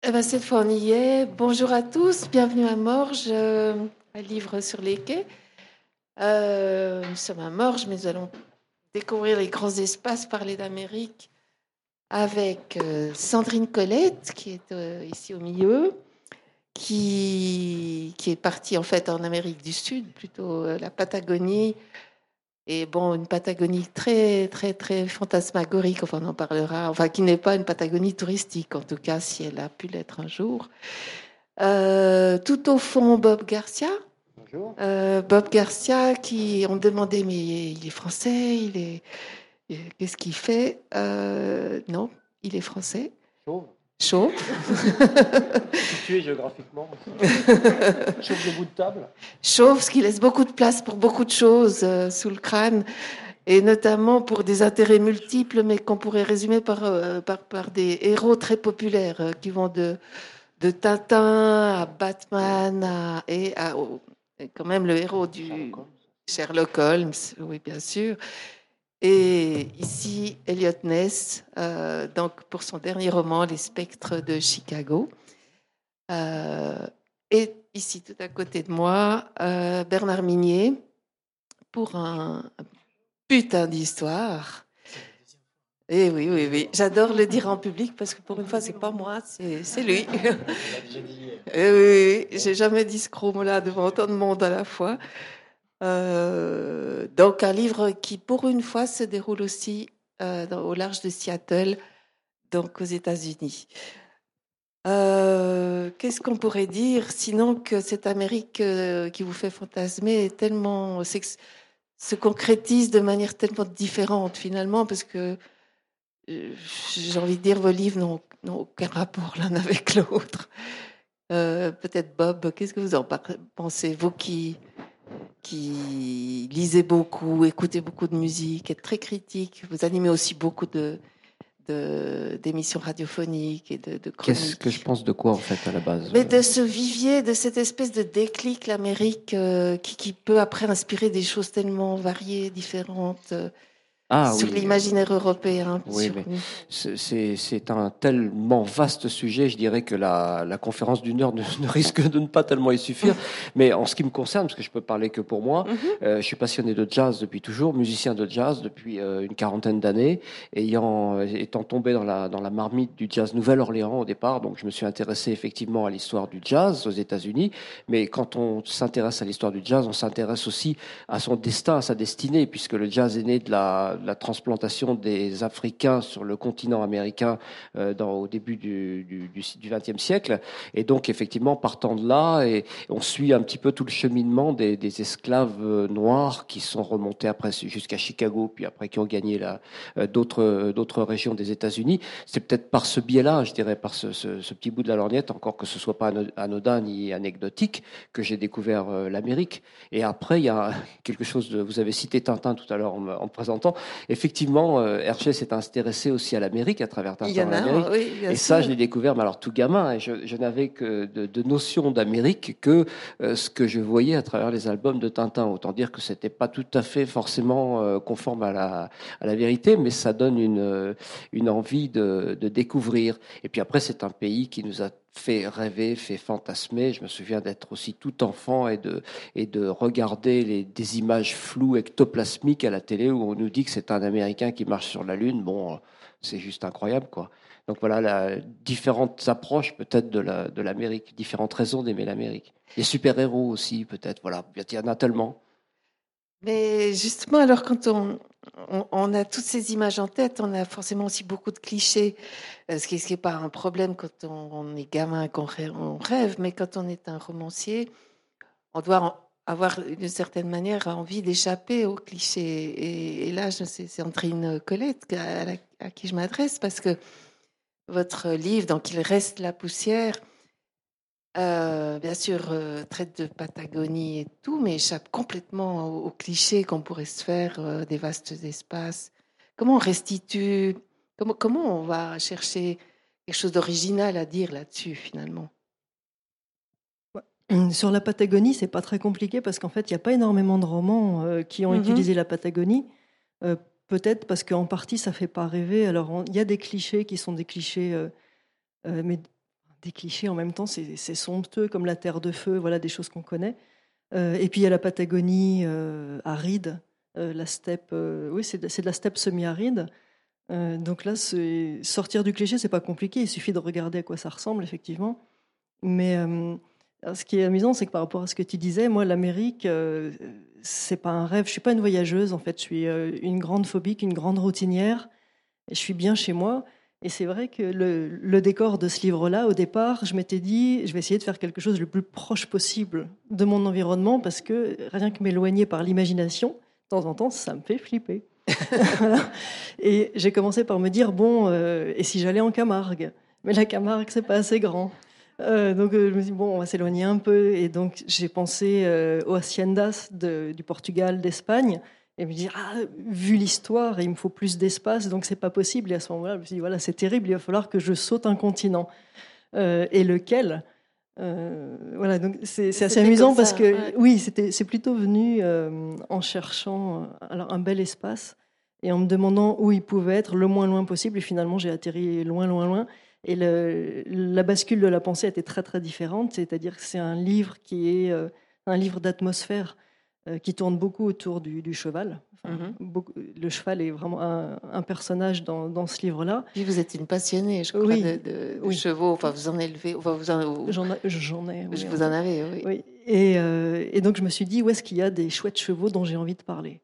Eh ben, cette fois, on y est. Bonjour à tous, bienvenue à Morges, à Livre sur les quais. Nous sommes à Morges, mais nous allons découvrir les grands espaces, parler d'Amérique avec Sandrine Colette, qui est ici au milieu, qui est partie en fait en Amérique du Sud, plutôt la Patagonie. Et bon, une Patagonie très, très, très fantasmagorique, enfin, on en parlera, enfin, qui n'est pas une Patagonie touristique, en tout cas, si elle a pu l'être un jour. Tout au fond, Bob Garcia. Bonjour. Bob Garcia, qui on demandait, mais il est français, qu'est-ce qu'il fait? Non, il est français. Chauve. Chauve. Situé géographiquement. Chauve de bout de table. Chauve, ce qui laisse beaucoup de place pour beaucoup de choses sous le crâne, et notamment pour des intérêts multiples, mais qu'on pourrait résumer par des héros très populaires qui vont de Tintin à Batman et quand même le héros du Sherlock Holmes, oui bien sûr. Et ici Elliot Ness, donc pour son dernier roman Les Spectres de Chicago. Et ici tout à côté de moi, Bernard Minier pour un putain d'histoire. Et oui, oui, oui. J'adore le dire en public parce que pour une fois, c'est pas moi, c'est lui. Et oui, oui, j'ai jamais dit ce gros mot-là devant autant de monde à la fois. Donc, un livre qui, pour une fois, se déroule aussi au large de Seattle, donc aux États-Unis. Qu'est-ce qu'on pourrait dire sinon que cette Amérique qui vous fait fantasmer est tellement, se concrétise de manière tellement différente finalement, parce que j'ai envie de dire, vos livres n'ont aucun rapport l'un avec l'autre. Peut-être Bob, qu'est-ce que vous en pensez, vous qui lisez beaucoup, écoutez beaucoup de musique, êtes très critique, vous animez aussi beaucoup d'émissions radiophoniques et de chroniques. Qu'est-ce que je pense de quoi en fait à la base? Mais de ce vivier, de cette espèce de déclic, l'Amérique, qui peut après inspirer des choses tellement variées, différentes. Sur l'imaginaire européen. Oui, mais c'est un tellement vaste sujet, je dirais que la conférence d'une heure ne risque de ne pas tellement y suffire. Mais en ce qui me concerne, parce que je peux parler que pour moi, je suis passionné de jazz depuis toujours, musicien de jazz depuis une quarantaine d'années, étant tombé dans la marmite du jazz Nouvelle-Orléans au départ, donc je me suis intéressé effectivement à l'histoire du jazz aux États-Unis. Mais quand on s'intéresse à l'histoire du jazz, on s'intéresse aussi à son destin, à sa destinée, puisque le jazz est né de la transplantation des Africains sur le continent américain au début du XXe siècle. Et donc, effectivement, partant de là, et on suit un petit peu tout le cheminement des esclaves noirs qui sont remontés après jusqu'à Chicago, puis après qui ont gagné d'autres régions des États-Unis. C'est peut-être par ce biais-là, je dirais, par ce petit bout de la lorgnette, encore que ce soit pas anodin ni anecdotique, que j'ai découvert l'Amérique. Et après, il y a quelque chose de... Vous avez cité Tintin tout à l'heure en me présentant. Effectivement, Hergé s'est intéressé aussi à l'Amérique à travers Tintin en Amérique. Oui, bien et sûr. Ça, je l'ai découvert, mais alors tout gamin. Et je n'avais que de notions d'Amérique que ce que je voyais à travers les albums de Tintin. Autant dire que c'était pas tout à fait forcément conforme à la vérité, mais ça donne une envie de découvrir. Et puis après, c'est un pays qui nous a fait rêver, fait fantasmer. Je me souviens d'être aussi tout enfant et de regarder des images floues ectoplasmiques à la télé où on nous dit que c'est un Américain qui marche sur la Lune. Bon, c'est juste incroyable, quoi. Donc voilà, différentes approches peut-être de l'Amérique, différentes raisons d'aimer l'Amérique. Les super-héros aussi, peut-être, voilà, il y en a tellement. Mais justement, alors quand on a toutes ces images en tête, on a forcément aussi beaucoup de clichés, ce qui n'est pas un problème quand on est gamin, on rêve, mais quand on est un romancier, on doit avoir d'une certaine manière envie d'échapper aux clichés. Et là, c'est Sandrine Colette à qui je m'adresse, parce que votre livre, donc Il reste la poussière, bien sûr, traite de Patagonie et tout, mais échappe complètement aux clichés qu'on pourrait se faire des vastes espaces. Comment on restitue, comment on va chercher quelque chose d'original à dire là-dessus, finalement? Sur la Patagonie, c'est pas très compliqué parce qu'en fait, il n'y a pas énormément de romans qui ont utilisé la Patagonie. Peut-être parce qu'en partie, ça fait pas rêver. Alors, il y a des clichés qui sont des clichés, mais des clichés en même temps, c'est somptueux, comme la Terre de Feu, voilà, des choses qu'on connaît. Et puis il y a la Patagonie aride, la steppe, oui, c'est de la steppe semi-aride. Donc là, sortir du cliché, c'est pas compliqué, il suffit de regarder à quoi ça ressemble, effectivement. Mais ce qui est amusant, c'est que par rapport à ce que tu disais, moi, l'Amérique, c'est pas un rêve. Je suis pas une voyageuse, en fait. Je suis une grande phobique, une grande routinière. Et je suis bien chez moi. Et c'est vrai que le décor de ce livre-là, au départ, je m'étais dit, je vais essayer de faire quelque chose le plus proche possible de mon environnement, parce que rien que m'éloigner par l'imagination, de temps en temps, ça me fait flipper. Voilà. Et j'ai commencé par me dire, bon, et si j'allais en Camargue? Mais la Camargue, c'est pas assez grand. Donc je me suis dit, bon, on va s'éloigner un peu. Et donc j'ai pensé aux haciendas du Portugal, d'Espagne, et me dire, ah, vu l'histoire, il me faut plus d'espace, donc c'est pas possible. Et à ce moment-là, je me suis dit, voilà, c'est terrible, il va falloir que je saute un continent. Et lequel? Voilà, donc c'est assez amusant parce que ouais. oui, c'est plutôt venu en cherchant alors un bel espace et en me demandant où il pouvait être le moins loin possible. Et finalement, j'ai atterri loin, loin, loin. Et la bascule de la pensée était très, très différente. C'est-à-dire que c'est un livre qui est un livre d'atmosphère qui tourne beaucoup autour du cheval. Enfin, le cheval est vraiment un personnage dans ce livre-là. Puis vous êtes une passionnée, je crois, Oui, de oui. chevaux. Enfin, vous en élevez. Enfin, J'en ai. Oui, vous en avez, oui. oui. Et donc je me suis dit, où est-ce qu'il y a des chouettes chevaux dont j'ai envie de parler?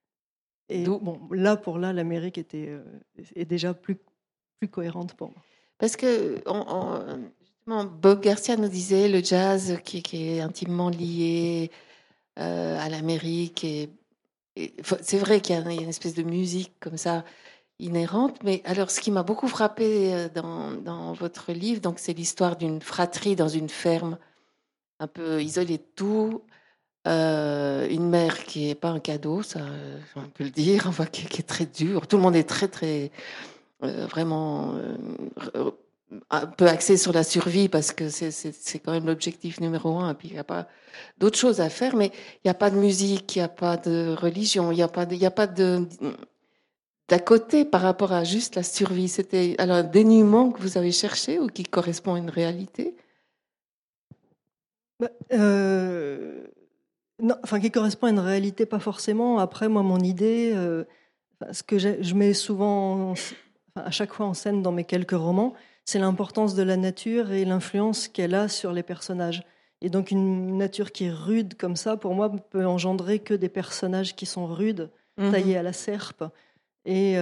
Et bon, là, l'Amérique est déjà plus cohérente pour moi. Parce que justement, Bob Garcia nous disait le jazz qui est intimement lié à l'Amérique. C'est vrai qu'il y a une espèce de musique comme ça inhérente. Mais alors, ce qui m'a beaucoup frappé dans votre livre, donc c'est l'histoire d'une fratrie dans une ferme un peu isolée de tout. Une mère qui n'est pas un cadeau, ça, on peut le dire, enfin, qui est très dure. Tout le monde est très, très, vraiment un peu axé sur la survie parce que c'est quand même l'objectif numéro un. Et puis il n'y a pas d'autre chose à faire, mais il n'y a pas de musique, il n'y a pas de religion, il n'y a pas d'à côté par rapport à juste la survie. C'était alors un dénuement que vous avez cherché ou qui correspond à une réalité? Non, enfin, qui correspond à une réalité, pas forcément. Après, moi, mon idée, ce que je mets souvent, à chaque fois en scène dans mes quelques romans, c'est l'importance de la nature et l'influence qu'elle a sur les personnages. Et donc, une nature qui est rude comme ça, pour moi, peut engendrer que des personnages qui sont rudes, taillés à la serpe. Et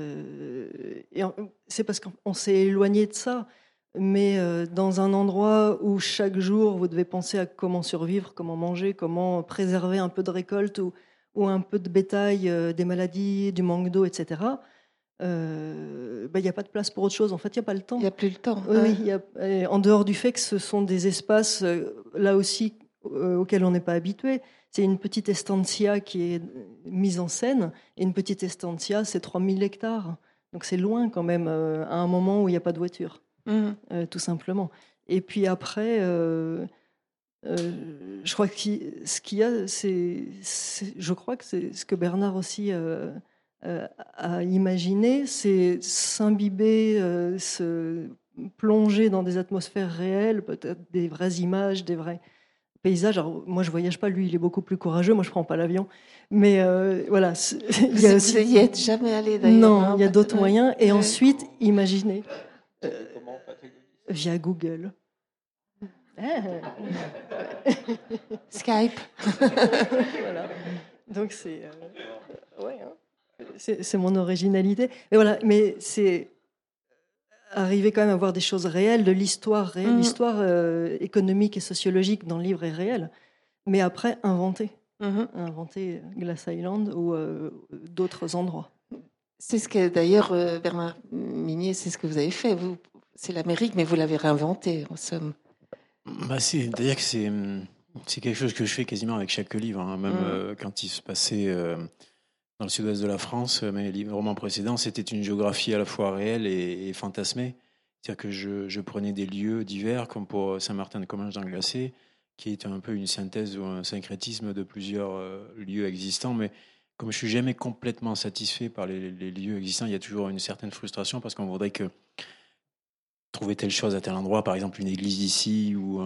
c'est parce qu'on s'est éloigné de ça. Mais dans un endroit où chaque jour vous devez penser à comment survivre, comment manger, comment préserver un peu de récolte ou un peu de bétail, des maladies, du manque d'eau, etc., il n'y a pas de place pour autre chose. En fait, il n'y a pas le temps. Il n'y a plus le temps. Oui, en dehors du fait que ce sont des espaces, là aussi, auxquels on n'est pas habitué. C'est une petite estancia qui est mise en scène. Et une petite estancia, c'est 3000 hectares. Donc c'est loin quand même, à un moment où il n'y a pas de voiture. Tout simplement. Et puis après, je crois que ce qu'il y a, je crois que c'est ce que Bernard aussi a imaginé, c'est s'imbiber, se plonger dans des atmosphères réelles, peut-être des vraies images, des vrais paysages. Alors, moi, je voyage pas, lui, il est beaucoup plus courageux, moi, je prends pas l'avion. Mais voilà. Il y a aussi... Vous n'y êtes jamais allé d'ailleurs? Non, il y a d'autres moyens. Et ensuite, imaginer. Via Google. Skype. Voilà. Donc c'est mon originalité. Mais voilà, mais c'est arriver quand même à voir des choses réelles, de l'histoire réelle, l'histoire économique et sociologique dans le livre est réelle, mais après inventer Glass Island ou d'autres endroits. C'est ce que d'ailleurs Bernard Minier, c'est ce que vous avez fait. C'est l'Amérique, mais vous l'avez réinventé en somme. C'est-à-dire que c'est quelque chose que je fais quasiment avec chaque livre, hein. Même quand il se passait dans le sud-ouest de la France, mes livres romans précédents, c'était une géographie à la fois réelle et fantasmée. C'est-à-dire que je prenais des lieux divers, comme pour Saint-Martin-de-Comminges dans le Glacé, qui est un peu une synthèse ou un syncrétisme de plusieurs lieux existants, mais comme je suis jamais complètement satisfait par les lieux existants, il y a toujours une certaine frustration parce qu'on voudrait que trouvé telle chose à tel endroit, par exemple une église ici ou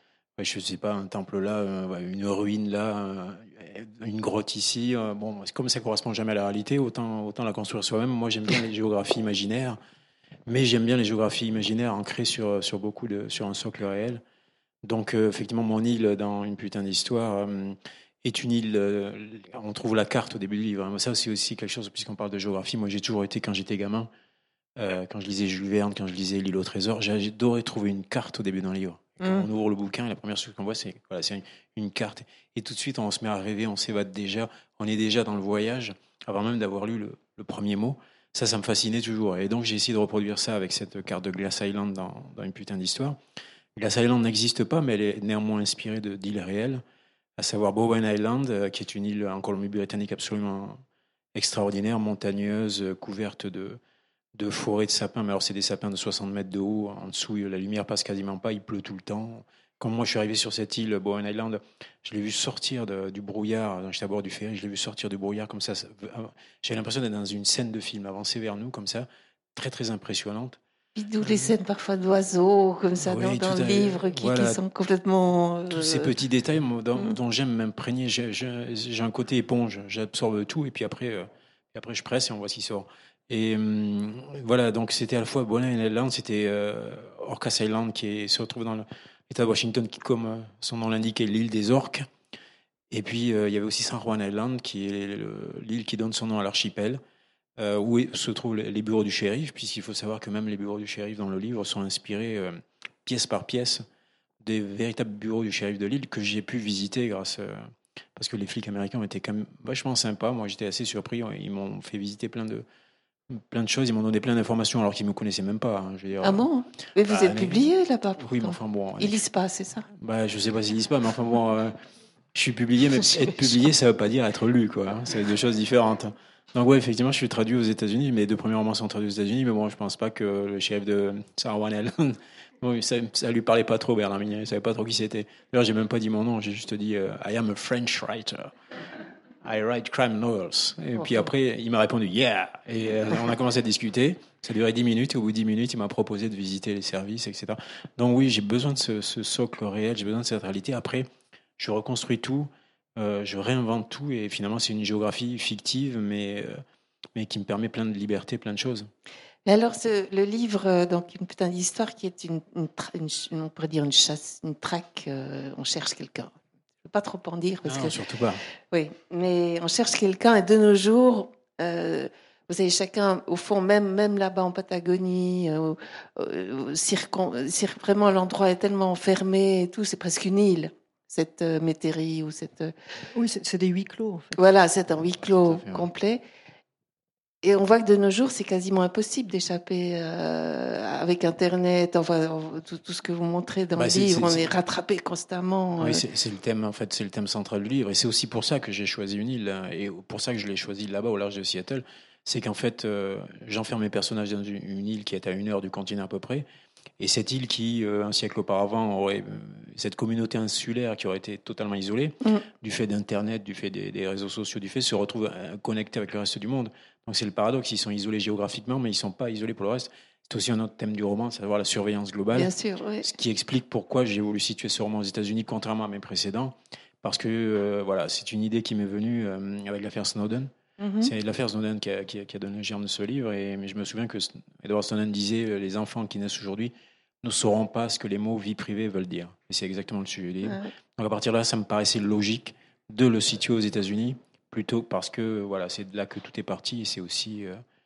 je sais pas, un temple là, une ruine là, une grotte ici. Bon, comme ça correspond jamais à la réalité, autant la construire soi-même. Moi, j'aime bien les géographies imaginaires, mais j'aime bien les géographies imaginaires ancrées sur sur un socle réel. Donc, effectivement, mon île dans Une putain d'histoire est une île. On trouve la carte au début du livre. Ça, c'est aussi quelque chose, puisqu'on parle de géographie. Moi, j'ai toujours été, quand j'étais gamin, quand je lisais Jules Verne, quand je lisais L'île au trésor, j'adorais trouver une carte au début d'un livre. Quand on ouvre le bouquin, la première chose qu'on voit, c'est une carte. Et tout de suite, on se met à rêver, on s'évade déjà. On est déjà dans le voyage, avant même d'avoir lu le premier mot. Ça me fascinait toujours. Et donc, j'ai essayé de reproduire ça avec cette carte de Glass Island dans Une putain d'histoire. Glass Island n'existe pas, mais elle est néanmoins inspirée d'îles réelles, à savoir Bowen Island, qui est une île en Colombie-Britannique absolument extraordinaire, montagneuse, couverte de forêts de sapins. Mais alors, c'est des sapins de 60 mètres de haut. En dessous, la lumière passe quasiment pas, il pleut tout le temps. Quand moi, je suis arrivé sur cette île, Bowen Island, je l'ai vu sortir du brouillard. J'étais à bord du ferry, je l'ai vu sortir du brouillard comme ça. J'avais l'impression d'être dans une scène de film, avancer vers nous comme ça, très, très impressionnante. Puis d'où les scènes parfois d'oiseaux, comme ça, Oui, dans le livre, qui sont complètement... Tous ces petits détails dont j'aime m'imprégner. J'ai un côté éponge, j'absorbe tout, et puis après, je presse et on voit ce qui sort. Et voilà, donc c'était à la fois Bowen Island, c'était Orcas Island, se retrouve dans l'État de Washington, qui, comme son nom l'indique, est l'île des orques. Et puis, il y avait aussi San Juan Island, qui est l'île qui donne son nom à l'archipel, où se trouvent les bureaux du shérif, puisqu'il faut savoir que même les bureaux du shérif dans le livre sont inspirés pièce par pièce des véritables bureaux du shérif de l'île que j'ai pu visiter parce que les flics américains étaient quand même vachement sympas. Moi, j'étais assez surpris. Ils m'ont fait visiter plein de choses. Ils m'ont donné plein d'informations alors qu'ils ne me connaissaient même pas. Je veux dire, Ah bon? Mais vous êtes publié là-bas, pourtant. Oui, mais enfin bon. Ils lisent pas, c'est ça? Je ne sais pas s'ils lisent pas, mais enfin bon, je suis publié, mais être publié, ça ne veut pas dire être lu, quoi. C'est deux choses différentes. Donc ouais, effectivement, je suis traduit aux États-Unis. Mes deux premiers romans sont traduits aux États-Unis, mais bon, je pense pas que le shérif de San Juan Island, bon, ça lui parlait pas trop, Bernard Minet. Il savait pas trop qui c'était. D'ailleurs, j'ai même pas dit mon nom. J'ai juste dit I am a French writer. I write crime novels. Et puis après, il m'a répondu yeah. Et on a commencé à discuter. Ça a duré 10 minutes. Et au bout de 10 minutes, il m'a proposé de visiter les services, etc. Donc oui, j'ai besoin de ce socle réel. J'ai besoin de cette réalité. Après, je reconstruis tout. Je réinvente tout et finalement c'est une géographie fictive mais qui me permet plein de liberté, plein de choses. Et alors le livre, donc Une putain d'histoire, qui est on pourrait dire une chasse, une traque, on cherche quelqu'un. Je ne veux pas trop en dire parce que surtout pas. Oui, mais on cherche quelqu'un et de nos jours, vous savez, chacun, au fond, même là-bas en Patagonie, vraiment l'endroit est tellement fermé et tout, c'est presque une île. Cette métairie ou cette... Oui, c'est des huis clos, en fait. Voilà, c'est un huis clos fait, complet. Et on voit que de nos jours, c'est quasiment impossible d'échapper avec Internet, enfin, tout ce que vous montrez dans le livre, on est rattrapé constamment. Oui, c'est le thème, en fait, c'est le thème central du livre. Et c'est aussi pour ça que j'ai choisi une île, et pour ça que je l'ai choisi là-bas, au large de Seattle. C'est qu'en fait, j'enferme mes personnages dans une île qui est à 1 heure du continent à peu près. Et cette île qui, un siècle auparavant, aurait cette communauté insulaire qui aurait été totalement isolée, du fait d'Internet, du fait des réseaux sociaux, se retrouve connectée avec le reste du monde. Donc c'est le paradoxe, ils sont isolés géographiquement, mais ils ne sont pas isolés pour le reste. C'est aussi un autre thème du roman, c'est savoir la surveillance globale. Bien sûr, oui. Ce qui explique pourquoi j'ai voulu situer ce roman aux États-Unis, contrairement à mes précédents. Parce que voilà, c'est une idée qui m'est venue avec l'affaire Snowden. C'est l'affaire Snowden qui a donné le germe de ce livre. Mais je me souviens que Edward Snowden disait les enfants qui naissent aujourd'hui ne sauront pas ce que les mots vie privée veulent dire. Et c'est exactement le sujet du livre. Donc à partir de là, ça me paraissait logique de le situer aux États-Unis, plutôt parce que voilà, c'est de là que tout est parti. Et c'est aussi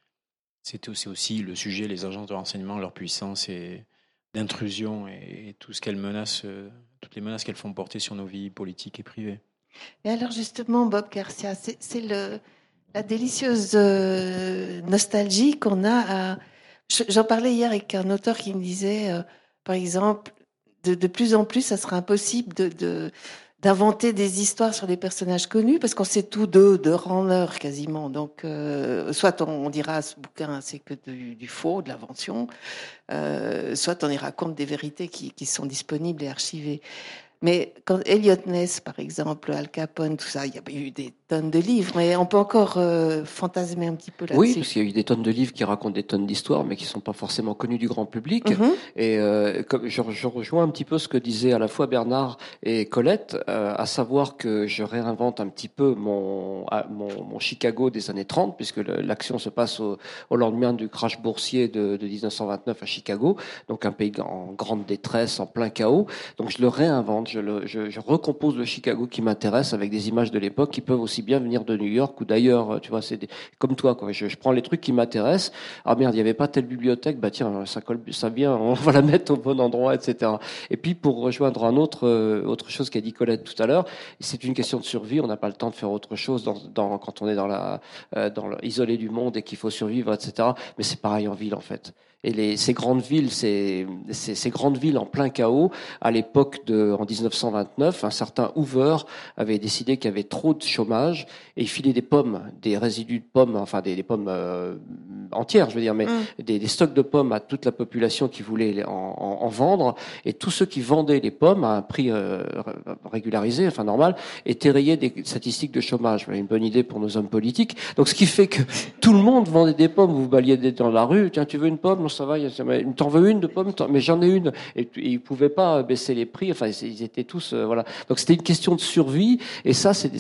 le sujet, les agences de renseignement, leur puissance et d'intrusion et tout ce qu'elles menacent, toutes les menaces qu'elles font porter sur nos vies politiques et privées. Et alors justement, Bob Garcia, c'est la délicieuse nostalgie qu'on a. J'en parlais hier avec un auteur qui me disait, par exemple, de plus en plus, ça sera impossible d'inventer des histoires sur des personnages connus parce qu'on sait tout d'eux, de en heure quasiment. Donc, soit on dira ce bouquin c'est que du faux, de l'invention, soit on y raconte des vérités qui sont disponibles et archivées. Mais quand Elliot Ness, par exemple, Al Capone, tout ça, il y a eu des tonnes de livres, mais on peut encore fantasmer un petit peu là-dessus. Oui, parce qu'il y a eu des tonnes de livres qui racontent des tonnes d'histoires, mais qui sont pas forcément connus du grand public. Et comme je rejoins un petit peu ce que disaient à la fois Bernard et Colette, à savoir que je réinvente un petit peu mon Chicago des années 30, puisque l'action se passe au lendemain du crash boursier de 1929 à Chicago, donc un pays en grande détresse, en plein chaos. Donc je le réinvente, je recompose le Chicago qui m'intéresse avec des images de l'époque qui peuvent aussi bien venir de New York ou d'ailleurs. Tu vois, comme toi, quoi. Je prends les trucs qui m'intéressent. Ah merde, il n'y avait pas telle bibliothèque, bah tiens, ça vient, on va la mettre au bon endroit, etc. Et puis pour rejoindre autre chose qu'a dit Colette tout à l'heure, c'est une question de survie. On n'a pas le temps de faire autre chose quand on est isolé du monde et qu'il faut survivre, etc. Mais c'est pareil en ville en fait. Et ces grandes villes en plein chaos, à l'époque en 1929, un certain Hoover avait décidé qu'il y avait trop de chômage et il filait des résidus de pommes, enfin des pommes entières, je veux dire, mais des stocks de pommes à toute la population qui voulait en vendre. Et tous ceux qui vendaient les pommes à un prix régularisé, enfin normal, étaient rayés des statistiques de chômage. Voilà une bonne idée pour nos hommes politiques. Donc ce qui fait que tout le monde vendait des pommes. Vous baliez dans la rue, tiens, tu veux une pomme? Non, ça va, t'en veux une de pomme? Mais j'en ai une. Et ils pouvaient pas baisser les prix. Enfin, ils étaient tous, voilà. Donc c'était une question de survie. Et ça, c'est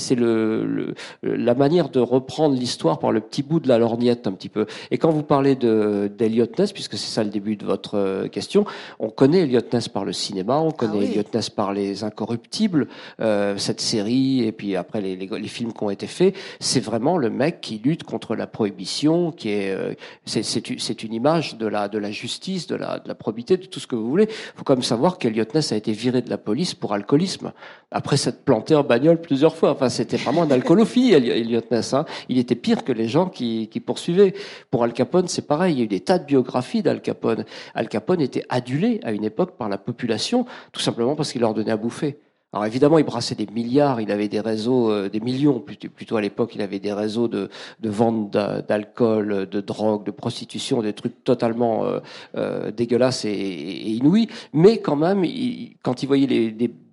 la manière de reprendre l'histoire par le petit bout de la lorgnette un petit peu. Et quand vous parlez d'Eliot Ness, puisque c'est ça le début de votre question, on connaît Eliot Ness par le cinéma, on connaît Eliot Ness par Les Incorruptibles, cette série, et puis après les films qui ont été faits. C'est vraiment le mec qui lutte contre la prohibition, c'est une image de la justice, de la probité, de tout ce que vous voulez. Il faut quand même savoir qu'Eliot Ness a été viré de la police pour alcoolisme, après s'être planté en bagnole plusieurs fois. Enfin, c'était vraiment un alcoolophile, Eliot Ness. Hein. Il était pire que les gens qui poursuivaient. Pour Al Capone, c'est pareil. Il y a eu des tas de biographies d'Al Capone. Al Capone était adulé à une époque par la population, tout simplement parce qu'il leur donnait à bouffer. Alors évidemment, il brassait des milliards, il avait des réseaux, des millions plutôt à l'époque, il avait des réseaux de vente d'alcool, de drogue, de prostitution, des trucs totalement dégueulasses et inouïs. Mais quand même, quand il voyait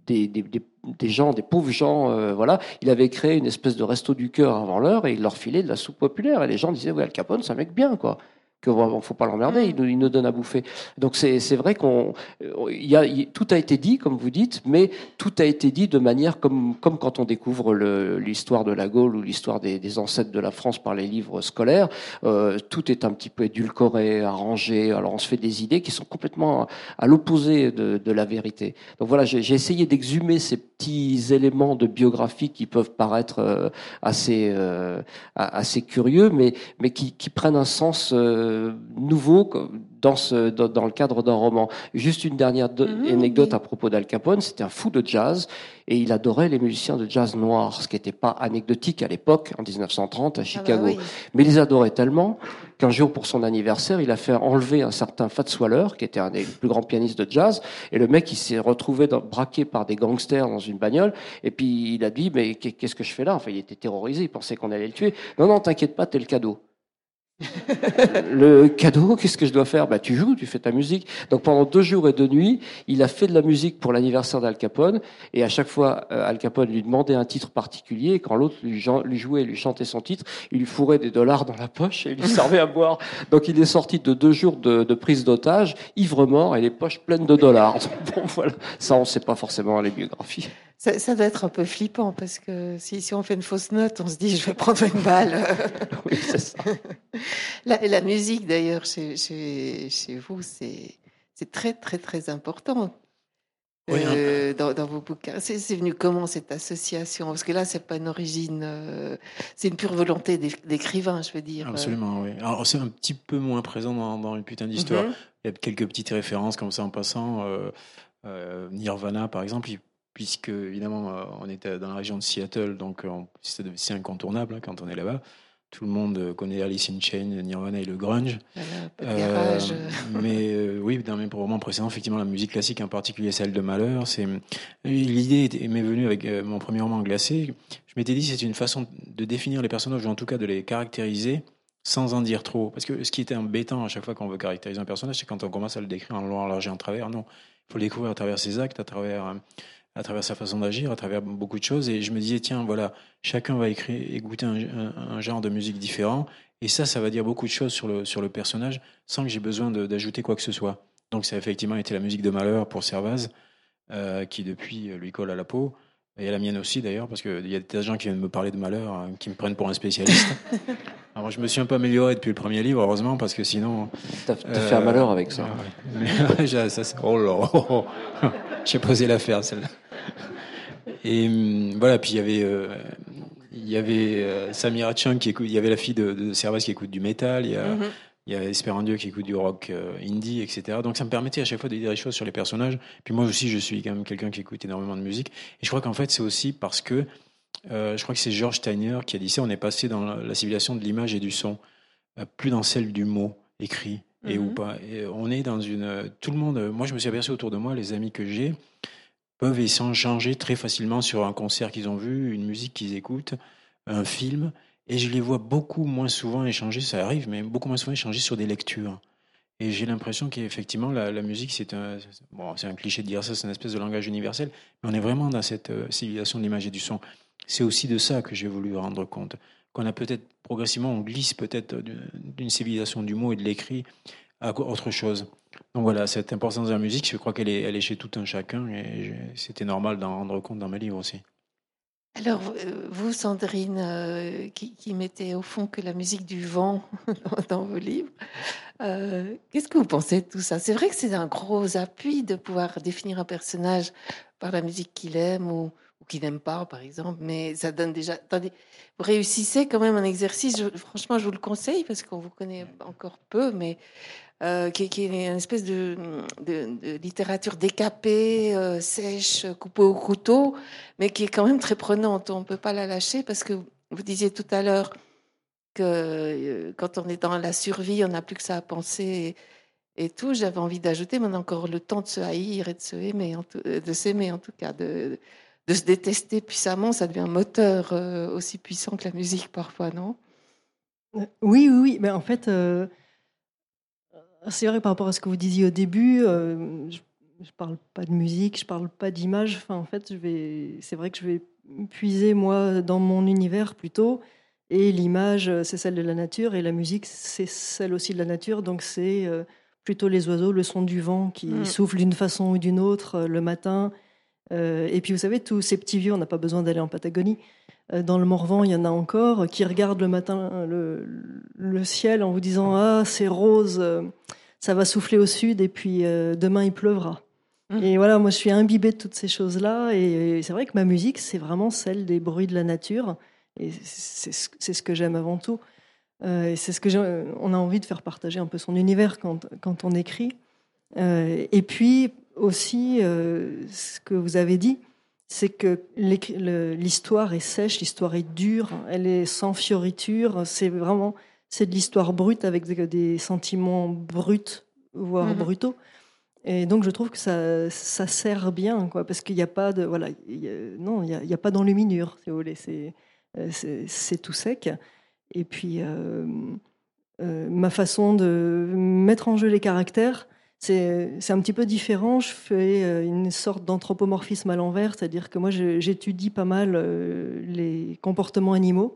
des gens, des pauvres gens, voilà, il avait créé une espèce de resto du cœur avant l'heure et il leur filait de la soupe populaire. Et les gens disaient, oui, Al Capone, c'est un mec bien, quoi. Faut pas l'emmerder, il nous donne à bouffer. Donc c'est vrai tout a été dit, comme vous dites, mais tout a été dit de manière comme quand on découvre l'histoire de la Gaule ou l'histoire des ancêtres de la France par les livres scolaires. Tout est un petit peu édulcoré, arrangé. Alors on se fait des idées qui sont complètement à l'opposé de la vérité. Donc voilà, j'ai essayé d'exhumer ces petits éléments de biographie qui peuvent paraître assez curieux, mais qui prennent un sens nouveau dans le cadre d'un roman. Juste une dernière anecdote à propos d'Al Capone, c'était un fou de jazz et il adorait les musiciens de jazz noirs, ce qui n'était pas anecdotique à l'époque, en 1930 à Chicago. Ah bah oui. Mais il les adorait tellement qu'un jour pour son anniversaire, il a fait enlever un certain Fats Waller, qui était un des plus grands pianistes de jazz, et le mec il s'est retrouvé braqué par des gangsters dans une bagnole, et puis il a dit mais qu'est-ce que je fais là? Enfin, il était terrorisé, il pensait qu'on allait le tuer. Non, t'inquiète pas, t'es le cadeau. Le cadeau, qu'est-ce que je dois faire? Bah, tu joues, tu fais ta musique. Donc pendant 2 jours et 2 nuits, il a fait de la musique pour l'anniversaire d'Al Capone. Et à chaque fois, Al Capone lui demandait un titre particulier. Et quand l'autre lui jouait, lui chantait son titre, il lui fourrait des dollars dans la poche et il lui servait à boire. Donc il est sorti de 2 jours de prise d'otage, ivre-mort et les poches pleines de dollars. Bon, voilà. Ça, on sait pas forcément les biographies. Ça doit être un peu flippant parce que si on fait une fausse note, on se dit je vais prendre une balle. Oui, c'est ça. La musique d'ailleurs chez vous, c'est très très très important. Oui, dans vos bouquins. C'est venu comment cette association? Parce que là, c'est pas une origine, c'est une pure volonté d'écrivain, je veux dire. Absolument, oui. Alors c'est un petit peu moins présent dans une putain d'histoire. Il y a quelques petites références comme ça en passant. Nirvana, par exemple, puisque évidemment on était dans la région de Seattle, donc c'est incontournable hein, quand on est là-bas. Tout le monde connaît Alice in Chains, Nirvana et le grunge. Mais oui, dans mes romans précédents, effectivement, la musique classique, en particulier celle de Mahler, l'idée m'est venue avec mon premier roman Glacé. Je m'étais dit c'est une façon de définir les personnages, ou en tout cas de les caractériser sans en dire trop. Parce que ce qui était embêtant à chaque fois qu'on veut caractériser un personnage, c'est quand on commence à le décrire en long, en large et en travers. Non, il faut le découvrir à travers ses actes, à travers à travers sa façon d'agir, à travers beaucoup de choses. Et je me disais, tiens, voilà, chacun va écouter un genre de musique différent. Et ça va dire beaucoup de choses sur le personnage sans que j'ai besoin d'ajouter quoi que ce soit. Donc ça a effectivement été la musique de Malheur pour Servaz, qui depuis lui colle à la peau. Et à la mienne aussi d'ailleurs, parce qu'il y a des gens qui viennent me parler de Malheur, qui me prennent pour un spécialiste. Alors je me suis un peu amélioré depuis le premier livre, heureusement, parce que sinon... T'as fait un malheur avec ça. Mais, ça, oh là, j'ai posé l'affaire celle-là. Et voilà, puis il y avait Samira Chung qui écoute, il y avait la fille de Servaz qui écoute du métal, il y a Espérandieu qui écoute du rock indie, etc. Donc ça me permettait à chaque fois de dire des choses sur les personnages. Puis moi aussi, je suis quand même quelqu'un qui écoute énormément de musique. Et je crois qu'en fait, c'est aussi parce que je crois que c'est George Steiner qui a dit ça. On est passé dans la civilisation de l'image et du son, plus dans celle du mot écrit et ou pas. Et on est dans tout le monde. Moi, je me suis aperçu autour de moi, les amis que j'ai peuvent échanger très facilement sur un concert qu'ils ont vu, une musique qu'ils écoutent, un film. Et je les vois beaucoup moins souvent échanger, ça arrive, mais beaucoup moins souvent échanger sur des lectures. Et j'ai l'impression qu'effectivement, la musique, c'est un cliché de dire ça, c'est une espèce de langage universel, mais on est vraiment dans cette civilisation de l'image et du son. C'est aussi de ça que j'ai voulu rendre compte. Qu'on a peut-être, progressivement, on glisse peut-être d'une civilisation du mot et de l'écrit à autre chose. Donc voilà, cette importance de la musique, je crois qu'elle est chez tout un chacun, et c'était normal d'en rendre compte dans mes livres aussi. Alors, vous, Sandrine, qui mettez au fond que la musique du vent dans vos livres, qu'est-ce que vous pensez de tout ça? C'est vrai que c'est un gros appui de pouvoir définir un personnage par la musique qu'il aime ou qu'il n'aime pas, par exemple, mais ça donne déjà... Attendez, vous réussissez quand même un exercice, franchement, je vous le conseille parce qu'on vous connaît encore peu, mais qui est une espèce de littérature décapée, sèche, coupée au couteau, mais qui est quand même très prenante. On ne peut pas la lâcher parce que vous disiez tout à l'heure que quand on est dans la survie, on n'a plus que ça à penser et tout. J'avais envie d'ajouter, mais on a encore le temps de se haïr et de se aimer, de s'aimer en tout cas, de se détester puissamment. Ça devient un moteur aussi puissant que la musique parfois, non? Oui. Mais en fait, c'est vrai par rapport à ce que vous disiez au début, je parle pas de musique, je parle pas d'image. Enfin, en fait, c'est vrai que je vais puiser moi dans mon univers plutôt. Et l'image, c'est celle de la nature, et la musique, c'est celle aussi de la nature. Donc c'est plutôt les oiseaux, le son du vent qui souffle d'une façon ou d'une autre le matin. Et puis vous savez, tous ces petits vieux, on n'a pas besoin d'aller en Patagonie. Dans le Morvan, il y en a encore qui regardent le matin le ciel en vous disant « Ah, c'est rose, ça va souffler au sud et puis demain il pleuvra ». Et voilà, moi je suis imbibée de toutes ces choses-là, et c'est vrai que ma musique, c'est vraiment celle des bruits de la nature, et c'est ce que j'aime avant tout. Et c'est ce que on a envie de faire partager un peu son univers quand on écrit. Et puis aussi, ce que vous avez dit, c'est que l'histoire est sèche, l'histoire est dure, elle est sans fioriture, c'est de l'histoire brute avec des sentiments bruts, voire brutaux. Et donc je trouve que ça sert bien, quoi, parce qu'il n'y a pas de il y a pas d'enluminure, si vous voulez, c'est tout sec. Et puis ma façon de mettre en jeu les caractères, c'est un petit peu différent. Je fais une sorte d'anthropomorphisme à l'envers, c'est-à-dire que moi j'étudie pas mal les comportements animaux.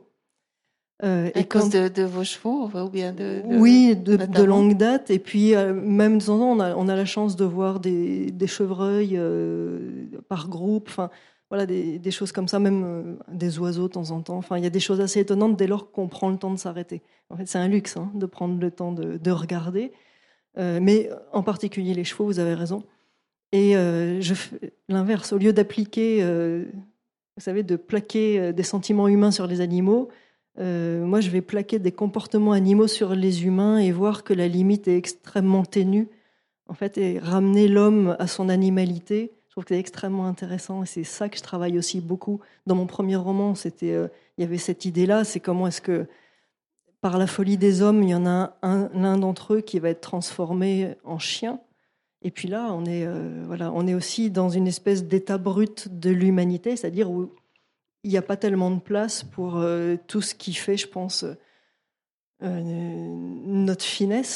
À cause de vos chevaux, ou bien oui, de longue date. Et puis même de temps en temps, on a la chance de voir des chevreuils par groupe. Enfin, voilà, des choses comme ça, même des oiseaux de temps en temps. Enfin, il y a des choses assez étonnantes dès lors qu'on prend le temps de s'arrêter. En fait, c'est un luxe de prendre le temps de regarder. Mais en particulier les chevaux, vous avez raison. Et je fais l'inverse. Au lieu d'appliquer, vous savez, de plaquer des sentiments humains sur les animaux, moi, je vais plaquer des comportements animaux sur les humains et voir que la limite est extrêmement ténue, en fait, et ramener l'homme à son animalité. Je trouve que c'est extrêmement intéressant, et c'est ça que je travaille aussi beaucoup. Dans mon premier roman, il y avait cette idée-là, c'est comment est-ce que, par la folie des hommes, il y en a l'un d'entre eux qui va être transformé en chien. Et puis là, on est aussi dans une espèce d'état brut de l'humanité, c'est-à-dire où il n'y a pas tellement de place pour tout ce qui fait, je pense, notre finesse.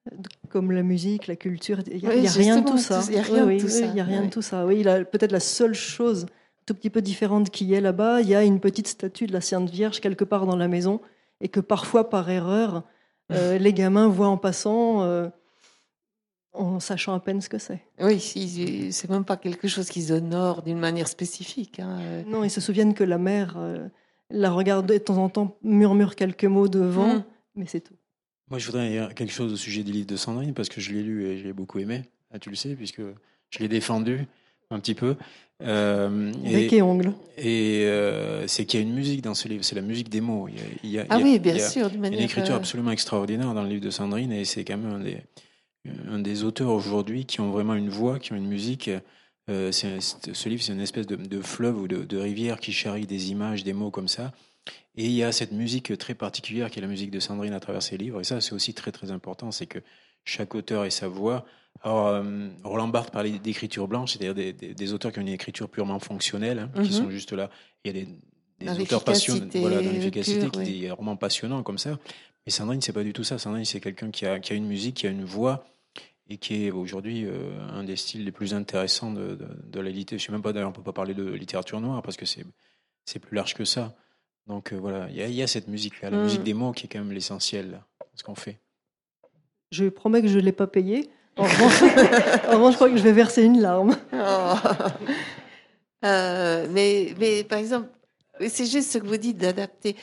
comme la musique, la culture. Il n'y a, Oui, il y a rien de justement, tout ça. il y a rien de tout ça, Il y a rien ouais. de tout ça. Oui, peut-être la seule chose un tout petit peu différente qu'il y ait là-bas, il y a une petite statue de la Sainte Vierge quelque part dans la maison, et que parfois, par erreur, les gamins voient en passant, en sachant à peine ce que c'est. Oui, c'est même pas quelque chose qu'ils honorent d'une manière spécifique. Hein. Non, ils se souviennent que la mère la regarde de temps en temps, murmure quelques mots devant, Mm. mais c'est tout. Moi, je voudrais dire quelque chose au sujet des livres de Sandrine, parce que je l'ai lu et je l'ai beaucoup aimé. Ah, tu le sais, puisque je l'ai défendu un petit peu. Bec et ongles. C'est qu'il y a une musique dans ce livre, c'est la musique des mots. Ah oui, bien il y a sûr, d'une une manière. écriture absolument extraordinaire dans le livre de Sandrine, et c'est quand même un des auteurs aujourd'hui qui ont vraiment une voix, qui ont une musique. Ce livre, c'est une espèce de fleuve ou de rivière qui charrie des images, des mots comme ça. Et il y a cette musique très particulière qui est la musique de Sandrine à travers ses livres. Et ça, c'est aussi très très important, c'est que chaque auteur ait sa voix. Alors, Roland Barthes parlait d'écriture blanche, c'est-à-dire des auteurs qui ont une écriture purement fonctionnelle, hein, qui sont juste là. Il y a des auteurs passionnés, voilà, dans l'efficacité, pure, oui. des romans passionnants comme ça. Mais Sandrine, c'est pas du tout ça. Sandrine, c'est quelqu'un qui a une musique, qui a une voix, et qui est aujourd'hui un des styles les plus intéressants de la littérature. Je sais même pas, d'ailleurs, on peut pas parler de littérature noire parce que c'est plus large que ça. Donc voilà, il y a cette musique-là, la musique des mots qui est quand même l'essentiel là, de ce qu'on fait. Je promets que je ne l'ai pas payé. En revanche, je crois que je vais verser une larme. Oh. Mais par exemple, c'est juste ce que vous dites d'adapter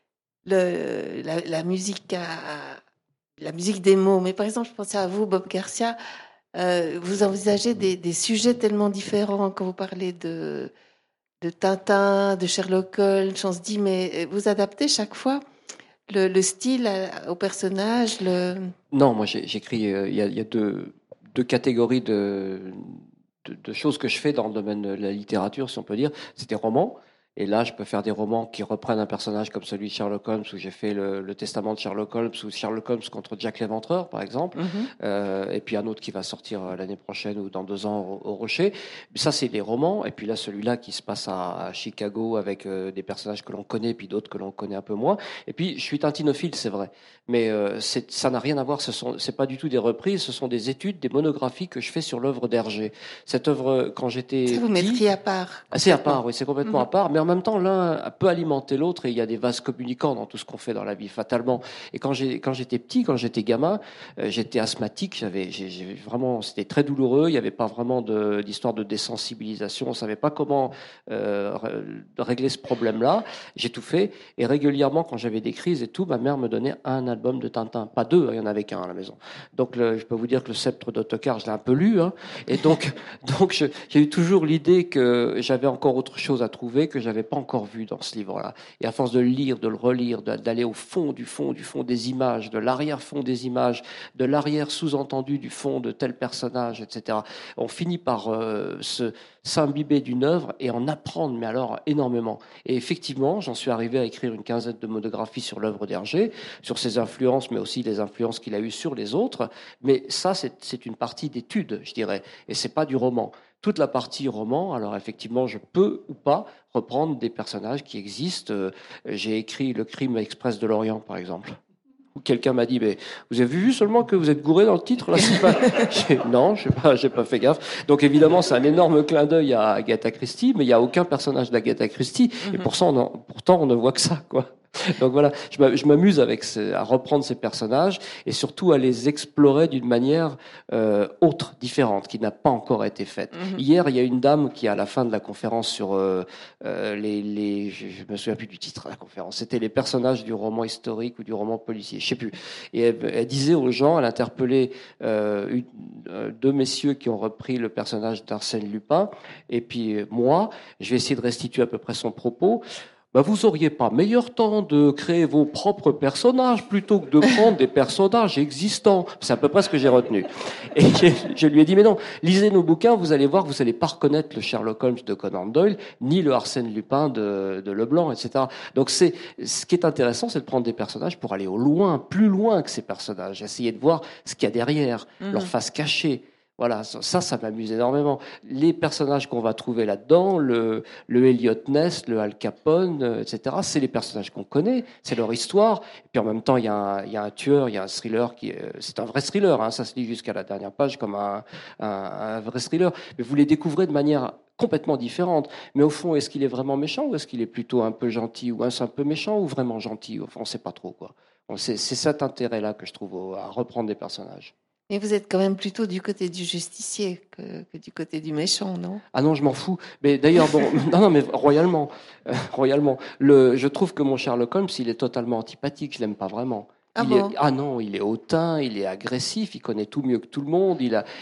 la musique la musique des mots. Mais par exemple, je pensais à vous, Bob Garcia. Vous envisagez des sujets tellement différents quand vous parlez de Tintin, de Sherlock Holmes. On se dit, mais vous adaptez chaque fois le style au personnage. Non, moi j'écris. Il y a deux catégories de choses que je fais dans le domaine de la littérature, si on peut dire. C'est des romans. Et là, je peux faire des romans qui reprennent un personnage comme celui de Sherlock Holmes, où j'ai fait le testament de Sherlock Holmes, ou Sherlock Holmes contre Jack l'Éventreur, par exemple. Et puis un autre qui va sortir l'année prochaine ou dans 2 ans au Rocher. Ça, c'est des romans. Et puis là, celui-là qui se passe à Chicago avec des personnages que l'on connaît, puis d'autres que l'on connaît un peu moins. Et puis, je suis tintinophile, c'est vrai. Mais ça n'a rien à voir. C'est pas du tout des reprises. Ce sont des études, des monographies que je fais sur l'œuvre d'Hergé. Cette œuvre, quand j'étais Ça, vous petit, mettriez à part. c'est à part, oui, c'est complètement à part. Mais en même temps, l'un peut alimenter l'autre et il y a des vases communicants dans tout ce qu'on fait dans la vie, fatalement. Et quand j'étais petit, quand j'étais gamin, j'étais asthmatique. J'ai vraiment, c'était très douloureux. Il n'y avait pas vraiment d'histoire de désensibilisation. On savait pas comment régler ce problème-là. J'ai tout fait. Et régulièrement, quand j'avais des crises et tout, ma mère me donnait un album de Tintin. Pas 2, il y en avait qu'un à la maison. Donc, je peux vous dire que le Sceptre d'Ottokar, je l'ai un peu lu, hein. Et donc j'ai eu toujours l'idée que j'avais encore autre chose à trouver que j'avais pas encore vu dans ce livre-là. Et à force de le lire, de le relire, d'aller au fond du fond des images, de l'arrière-fond des images, de l'arrière sous-entendu du fond de tel personnage, etc. On finit par s'imbiber d'une œuvre et en apprendre, mais alors énormément. Et effectivement, j'en suis arrivé à écrire une 15aine de monographies sur l'œuvre d'Hergé, sur ses influences, mais aussi les influences qu'il a eues sur les autres. Mais ça, c'est une partie d'étude, je dirais. Et c'est pas du roman. Toute la partie roman, alors effectivement, je peux ou pas reprendre des personnages qui existent. J'ai écrit Le Crime Express de l'Orient, par exemple. Où quelqu'un m'a dit, mais vous avez vu seulement que vous êtes gouré dans le titre là, c'est pas... Non, j'ai pas fait gaffe. Donc évidemment, c'est un énorme clin d'œil à Agatha Christie, mais il y a aucun personnage d'Agatha Christie. Et pourtant, on ne voit que ça, quoi. Donc voilà, je m'amuse à reprendre ces personnages et surtout à les explorer d'une manière autre, différente, qui n'a pas encore été faite. Hier, il y a une dame qui, à la fin de la conférence sur je me souviens plus du titre de la conférence, c'était les personnages du roman historique ou du roman policier, je sais plus. Et elle disait aux gens, elle interpellait 2 messieurs qui ont repris le personnage d'Arsène Lupin, et puis moi, je vais essayer de restituer à peu près son propos. Vous auriez pas meilleur temps de créer vos propres personnages plutôt que de prendre des personnages existants. C'est à peu près ce que j'ai retenu. Et je lui ai dit, mais non, lisez nos bouquins, vous allez voir, vous allez pas reconnaître le Sherlock Holmes de Conan Doyle, ni le Arsène Lupin de Leblanc, etc. Donc ce qui est intéressant, c'est de prendre des personnages pour aller au loin, plus loin que ces personnages, essayer de voir ce qu'il y a derrière, leur face cachée. Voilà, ça m'amuse énormément. Les personnages qu'on va trouver là-dedans, le Elliot Ness, le Al Capone, etc., c'est les personnages qu'on connaît, c'est leur histoire. Et puis en même temps, il y a un tueur, il y a un thriller c'est un vrai thriller, hein, ça se lit jusqu'à la dernière page comme un vrai thriller. Mais vous les découvrez de manière complètement différente. Mais au fond, est-ce qu'il est vraiment méchant ou est-ce qu'il est plutôt un peu gentil ou un peu méchant ou vraiment gentil? Enfin, on ne sait pas trop, quoi. C'est cet intérêt-là que je trouve à reprendre des personnages. Mais vous êtes quand même plutôt du côté du justicier que du côté du méchant, non? Ah non, je m'en fous. Mais d'ailleurs, bon, non, mais royalement, royalement. Je trouve que mon Sherlock Holmes, il est totalement antipathique. Je l'aime pas vraiment. Ah bon? Ah non, il est hautain, il est agressif, il connaît tout mieux que tout le monde.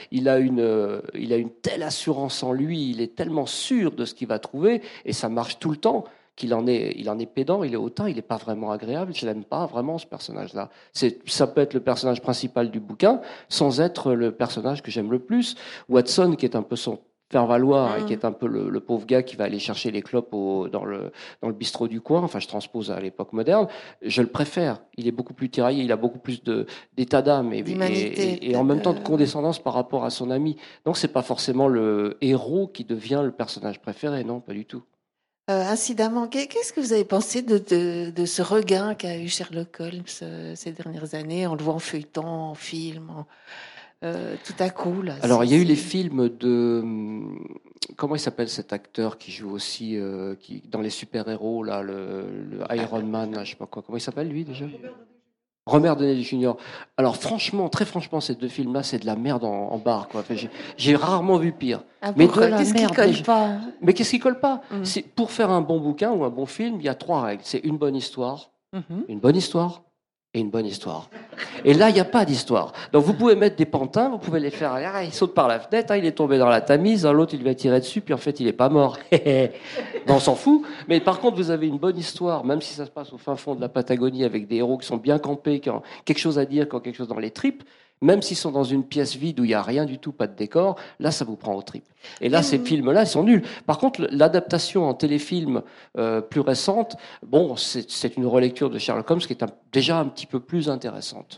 Il a une telle assurance en lui. Il est tellement sûr de ce qu'il va trouver et ça marche tout le temps il en est pédant, il est hautain, il n'est pas vraiment agréable. Je l'aime pas vraiment ce personnage-là. Ça peut être le personnage principal du bouquin sans être le personnage que j'aime le plus. Watson, qui est un peu son faire valoir et qui est un peu le pauvre gars qui va aller chercher les clopes dans le bistrot du coin, enfin je transpose à l'époque moderne, je le préfère. Il est beaucoup plus tiraillé, il a beaucoup plus d'état d'âme et en même temps de condescendance par rapport à son ami. Donc c'est pas forcément le héros qui devient le personnage préféré, non, pas du tout. Incidemment, qu'est-ce que vous avez pensé de ce regain qu'a eu Sherlock Holmes ces dernières années? On le voit en feuilleton, en film, tout à coup. Là, alors, il y a eu les films de... Comment il s'appelle cet acteur qui joue aussi dans les super-héros, là, le Iron Man, là, je sais pas quoi. Comment il s'appelle, lui, déjà? Robert Downey Jr. Alors franchement, très franchement, ces deux films-là, c'est de la merde en barre, quoi. Enfin, j'ai rarement vu pire. Ah, Mais de la qu'est-ce qui merde. colle pas? Mais qu'est-ce qui colle pas? C'est pour faire un bon bouquin ou un bon film, il y a trois règles. C'est une bonne histoire, une bonne histoire et une bonne histoire. Et là, il n'y a pas d'histoire. Donc vous pouvez mettre des pantins, vous pouvez les faire, il saute par la fenêtre, hein, il est tombé dans la Tamise, l'autre il lui a tiré dessus, puis en fait il n'est pas mort. Ben, on s'en fout. Mais par contre, vous avez une bonne histoire, même si ça se passe au fin fond de la Patagonie avec des héros qui sont bien campés, qui ont quelque chose à dire, qui ont quelque chose dans les tripes, même s'ils sont dans une pièce vide où il n'y a rien du tout, pas de décor, là ça vous prend aux tripes. Et là, ces films-là, ils sont nuls. Par contre, l'adaptation en téléfilm plus récente, bon, c'est une relecture de Sherlock Holmes qui est déjà un petit peu plus intéressante.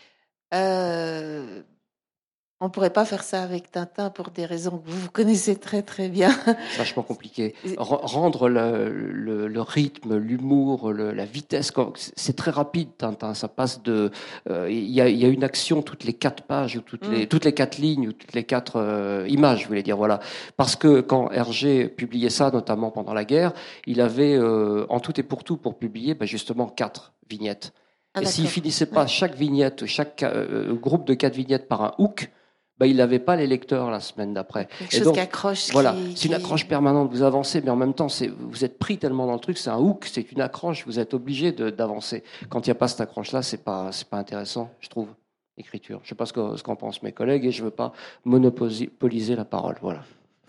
On pourrait pas faire ça avec Tintin pour des raisons que vous connaissez très très bien. C'est vachement compliqué. Rendre le rythme, l'humour, la vitesse, c'est très rapide, Tintin. Ça passe de... Il y a une action toutes les 4 pages, ou toutes les 4 lignes, ou toutes les 4 images, je voulais dire. Voilà. Parce que quand Hergé publiait ça, notamment pendant la guerre, il avait en tout et pour tout pour publier justement 4 vignettes. Et s'il finissait pas chaque vignette, chaque groupe de 4 vignettes par un hook, il n'avait pas les lecteurs la semaine d'après. Quelque chose qui accroche. Voilà, c'est une accroche permanente. Vous avancez, mais en même temps, vous êtes pris tellement dans le truc, c'est un hook, c'est une accroche. Vous êtes obligé d'avancer. Quand il n'y a pas cette accroche-là, c'est pas intéressant, je trouve. Écriture. Je ne sais pas ce qu'en pensent mes collègues et je ne veux pas monopoliser la parole. Voilà.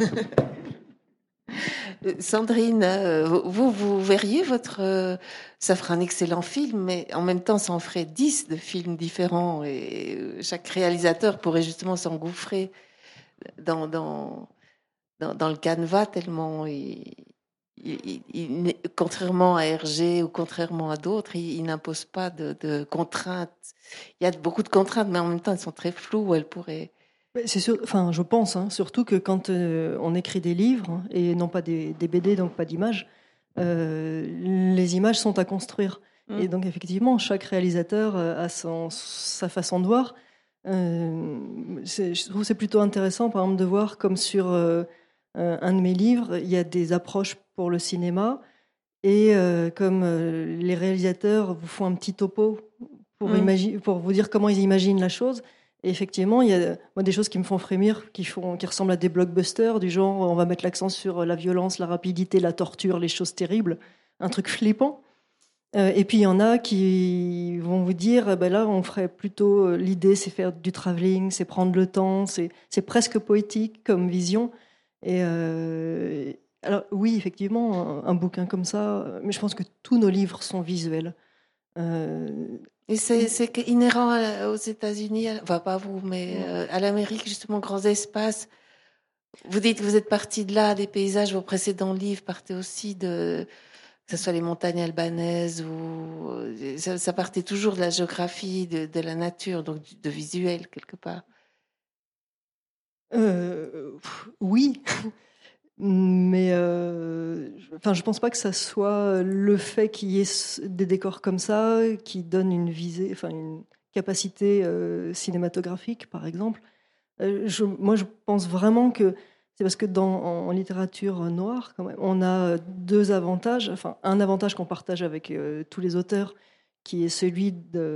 Sandrine, vous verriez ça ferait un excellent film, mais en même temps, ça en ferait 10 de films différents et chaque réalisateur pourrait justement s'engouffrer dans le canevas tellement contrairement à Hergé ou contrairement à d'autres, il n'impose pas de contraintes. Il y a beaucoup de contraintes, mais en même temps, elles sont très floues. Elles pourraient... C'est sûr, enfin, je pense, surtout que quand on écrit des livres, et non pas des BD, donc pas d'images, les images sont à construire. Et donc, effectivement, chaque réalisateur a sa façon de voir. Je trouve que c'est plutôt intéressant, par exemple, de voir comme sur un de mes livres, il y a des approches pour le cinéma, et comme les réalisateurs vous font un petit topo pour vous dire comment ils imaginent la chose. Et effectivement, il y a des choses qui me font frémir, qui ressemblent à des blockbusters, du genre on va mettre l'accent sur la violence, la rapidité, la torture, les choses terribles, un truc flippant. Et puis il y en a qui vont vous dire, là on ferait plutôt, l'idée c'est faire du travelling, c'est prendre le temps, c'est presque poétique comme vision. Et alors oui, effectivement, un bouquin comme ça, mais je pense que tous nos livres sont visuels. Et c'est inhérent aux États-Unis, enfin pas vous, mais à l'Amérique, justement, grands espaces. Vous dites que vous êtes parti de là, des paysages, vos précédents livres partaient aussi que ce soit les montagnes albanaises ou ça partait toujours de la géographie, de la nature, donc de visuel quelque part. Oui, mais je pense pas que ça soit le fait qu'il y ait des décors comme ça qui donne une visée, enfin une capacité cinématographique, par exemple. Moi, je pense vraiment que c'est parce que en littérature noire, quand même, on a deux avantages. Enfin, un avantage qu'on partage avec tous les auteurs, qui est celui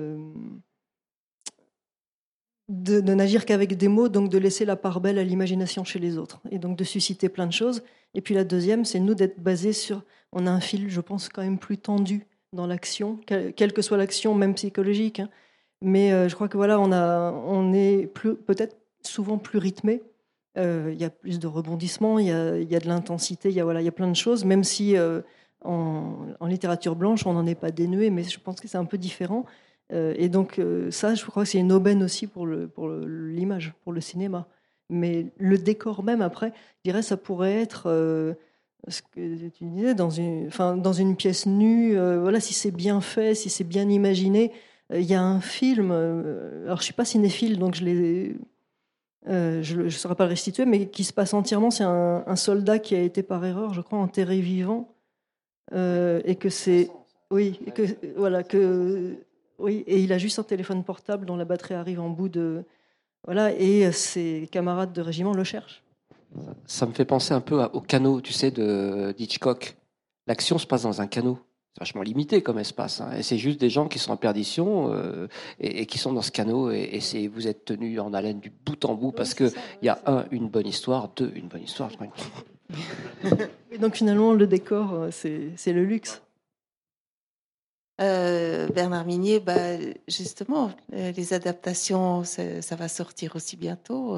de n'agir qu'avec des mots, donc de laisser la part belle à l'imagination chez les autres, et donc de susciter plein de choses. Et puis la deuxième, c'est nous d'être basés sur... On a un fil, je pense, quand même plus tendu dans l'action, quelle que soit l'action, même psychologique. Hein. Mais je crois que voilà, on est peut-être souvent plus rythmé. Il y a plus de rebondissements, il y a de l'intensité, il y a plein de choses, même si en littérature blanche, on n'en est pas dénué, mais je pense que c'est un peu différent. Et donc ça, je crois que c'est une aubaine aussi pour l'image, pour le cinéma. Mais le décor même, après, je dirais, ça pourrait être ce que tu disais, dans une pièce nue, voilà, si c'est bien fait, si c'est bien imaginé. Il y a un film, alors je ne suis pas cinéphile, donc je ne saurais pas le restituer, mais qui se passe entièrement. C'est un soldat qui a été par erreur, je crois, enterré vivant, et que c'est, oui, et que voilà que, oui, et il a juste un téléphone portable dont la batterie arrive en bout de, voilà, et ses camarades de régiment le cherchent. Ça me fait penser un peu au canot, tu sais, d'Hitchcock. L'action se passe dans un canot. C'est vachement limité comme espace. Hein. Et c'est juste des gens qui sont en perdition et qui sont dans ce canot. Et vous êtes tenus en haleine du bout en bout parce qu'il y a une bonne histoire, une bonne histoire. Et donc finalement, le décor, c'est le luxe. Bernard Minier, justement, les adaptations, ça va sortir aussi bientôt.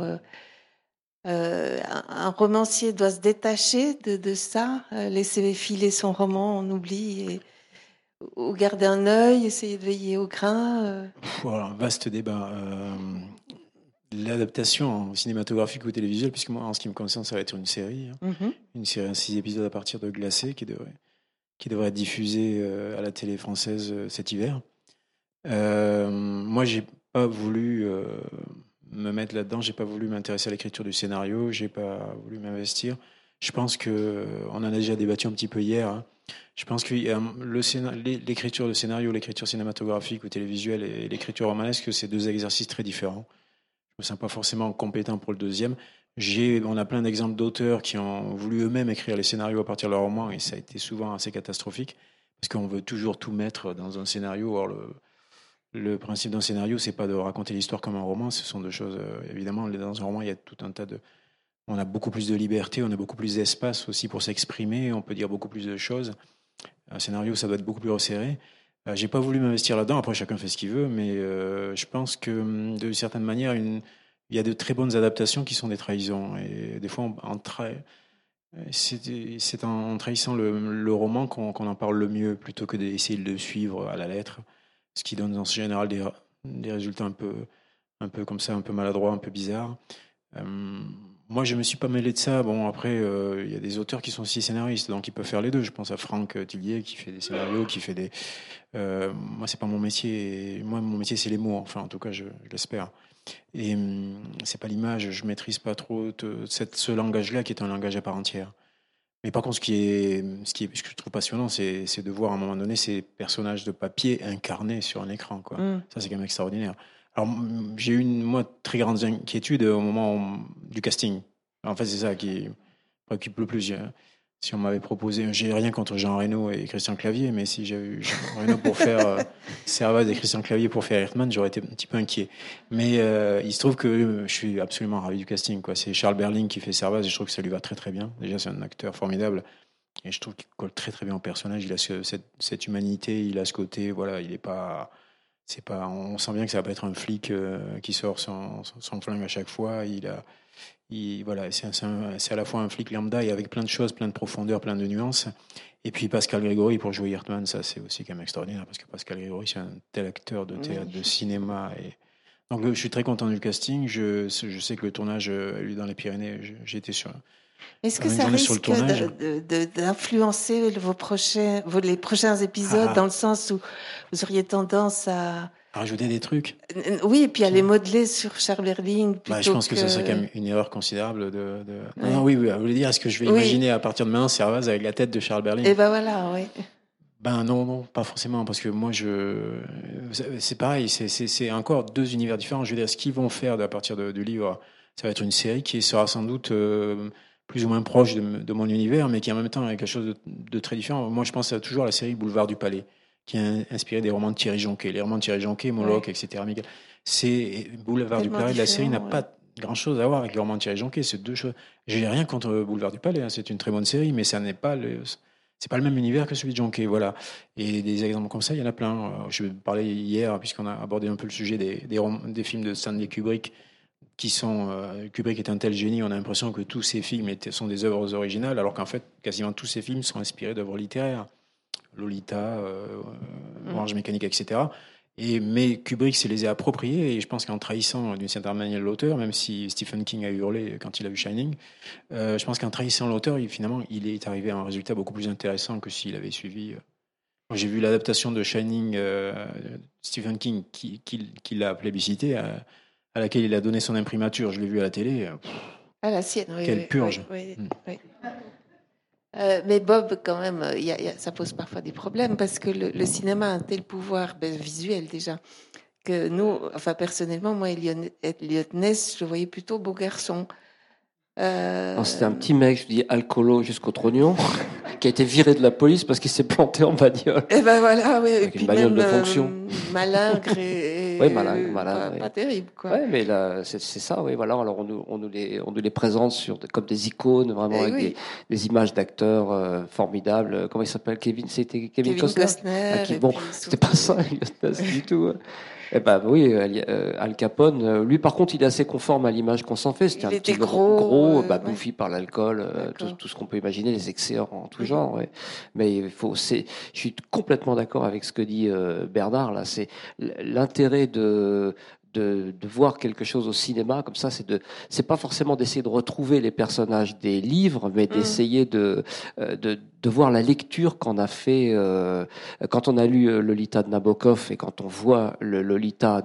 Un romancier doit se détacher de ça, laisser filer son roman, on oublie, ou garder un œil, essayer de veiller au grain. Voilà, vaste débat. L'adaptation cinématographique ou télévisuelle, puisque moi, en ce qui me concerne, ça va être une série. Hein. Mm-hmm. Une série, 6 épisodes à partir de Glacé qui devrait être diffusée à la télé française cet hiver. Moi, j'ai pas voulu me mettre là-dedans, j'ai pas voulu m'intéresser à l'écriture du scénario, j'ai pas voulu m'investir. Je pense que on en a déjà débattu un petit peu hier. Hein. Je pense que l'écriture de scénario, l'écriture cinématographique ou télévisuelle et l'écriture romanesque, c'est deux exercices très différents. Je me sens pas forcément compétent pour le deuxième. On a plein d'exemples d'auteurs qui ont voulu eux-mêmes écrire les scénarios à partir de leurs romans et ça a été souvent assez catastrophique parce qu'on veut toujours tout mettre dans un scénario. Or, le principe d'un scénario, c'est pas de raconter l'histoire comme un roman. Ce sont deux choses. Évidemment, dans un roman, il y a tout un tas de. On a beaucoup plus de liberté, on a beaucoup plus d'espace aussi pour s'exprimer. On peut dire beaucoup plus de choses. Un scénario, ça doit être beaucoup plus resserré. J'ai pas voulu m'investir là-dedans. Après, chacun fait ce qu'il veut, mais je pense que de certaine manière, il y a de très bonnes adaptations qui sont des trahisons. Et des fois, c'est en trahissant le roman qu'on en parle le mieux, plutôt que d'essayer de le suivre à la lettre, ce qui donne en général des résultats un peu comme ça, un peu maladroits, un peu bizarres. Moi, je me suis pas mêlé de ça. Bon, après, il y a des auteurs qui sont aussi scénaristes, donc ils peuvent faire les deux. Je pense à Franck Tillier qui fait des scénarios, qui fait des. Moi, c'est pas mon métier. Moi, mon métier, c'est les mots. Enfin, en tout cas, je l'espère. Et c'est pas l'image. Je maîtrise pas trop ce langage-là, qui est un langage à part entière. Mais par contre, ce que je trouve passionnant, c'est de voir à un moment donné ces personnages de papier incarnés sur un écran, quoi. Ça, c'est quand même extraordinaire. Alors, j'ai eu une très grande inquiétude au moment du casting. En fait, c'est ça qui préoccupe le plus. Si on m'avait proposé, j'ai rien contre Jean Reno et Christian Clavier, mais si j'avais eu Jean Reno pour faire Servaz et Christian Clavier pour faire Hirtman, j'aurais été un petit peu inquiet. Mais il se trouve que je suis absolument ravi du casting, quoi. C'est Charles Berling qui fait Servaz et je trouve que ça lui va très très bien. Déjà, c'est un acteur formidable et je trouve qu'il colle très très bien au personnage. Il a cette humanité, il a ce côté, voilà, il est pas. On sent bien que ça va pas être un flic qui sort son flingue à chaque fois. Voilà, c'est à la fois un flic lambda et avec plein de choses, plein de profondeur, plein de nuances. Et puis Pascal Grégory pour jouer Hirtman, ça c'est aussi quand même extraordinaire parce que Pascal Grégory c'est un tel acteur de théâtre, de cinéma. Donc je suis très content du casting. Je sais que le tournage, lui dans les Pyrénées, j'ai été sur. Est-ce que ça risque d'influencer les prochains épisodes dans le sens où vous auriez tendance à rajouter des trucs. Oui, et puis aller modeler sur Charles Berling plutôt Je pense que ça serait quand même une erreur considérable Non, oui, vous voulez dire, est-ce que je vais imaginer à partir de maintenant Servaz avec la tête de Charles Berling? Et ben voilà, oui. Non, pas forcément, parce que moi, c'est pareil, c'est encore deux univers différents. Je veux dire, ce qu'ils vont faire à partir du livre, ça va être une série qui sera sans doute plus ou moins proche de mon univers, mais qui en même temps est quelque chose de très différent. Moi, je pense toujours à la série Boulevard du Palais, qui est inspirée des romans de Thierry Jonquet. Les romans de Thierry Jonquet, Moloch, etc. C'est Boulevard du Palais, la série n'a pas grand-chose à voir avec les romans de Thierry Jonquet. C'est deux choses. J'ai rien contre Boulevard du Palais, hein, c'est une très bonne série, mais ça n'est pas c'est pas le même univers que celui de Jonquet, voilà. Et des exemples comme ça, il y en a plein. Je parlais hier, puisqu'on a abordé un peu le sujet des films de Stanley Kubrick, Kubrick est un tel génie, on a l'impression que tous ses films sont des œuvres originales, alors qu'en fait, quasiment tous ses films sont inspirés d'œuvres littéraires. Lolita, Orange Mécanique, etc. Mais Kubrick s'est les a appropriés, et je pense qu'en trahissant d'une certaine manière l'auteur, même si Stephen King a hurlé quand il a vu Shining, je pense qu'en trahissant l'auteur, finalement, il est arrivé à un résultat beaucoup plus intéressant que s'il avait suivi. Quand j'ai vu l'adaptation de Shining, Stephen King, qui l'a plébiscité, à laquelle il a donné son imprimature, je l'ai vu à la télé. À la sienne, oui. Quelle purge. Oui. Mais Bob, quand même, ça pose parfois des problèmes parce que le cinéma a un tel pouvoir visuel déjà que nous, enfin personnellement, moi, Elliot Ness, je le voyais plutôt beau garçon. C'était un petit mec, je dis alcoolo jusqu'au trognon, qui a été viré de la police parce qu'il s'est planté en bagnole. Et ben voilà, oui. Avec une bagnole de fonction. Malingre et oui, malingre. Pas terrible, quoi. Ouais, mais là, c'est ça, oui, voilà. Alors on nous les présente comme des icônes, vraiment avec des images d'acteurs formidables. Comment il s'appelle? C'était Kevin Costner. C'était pas ça, du tout. Eh ben oui, Al Capone, lui par contre, il est assez conforme à l'image qu'on s'en fait. C'était un petit gros, bouffi par l'alcool, tout ce qu'on peut imaginer, les excès en tout genre. Ouais. Mais je suis complètement d'accord avec ce que dit Bernard là. C'est l'intérêt de voir quelque chose au cinéma comme ça, c'est pas forcément d'essayer de retrouver les personnages des livres, mais d'essayer de voir la lecture qu'on a fait quand on a lu Lolita de Nabokov et quand on voit le Lolita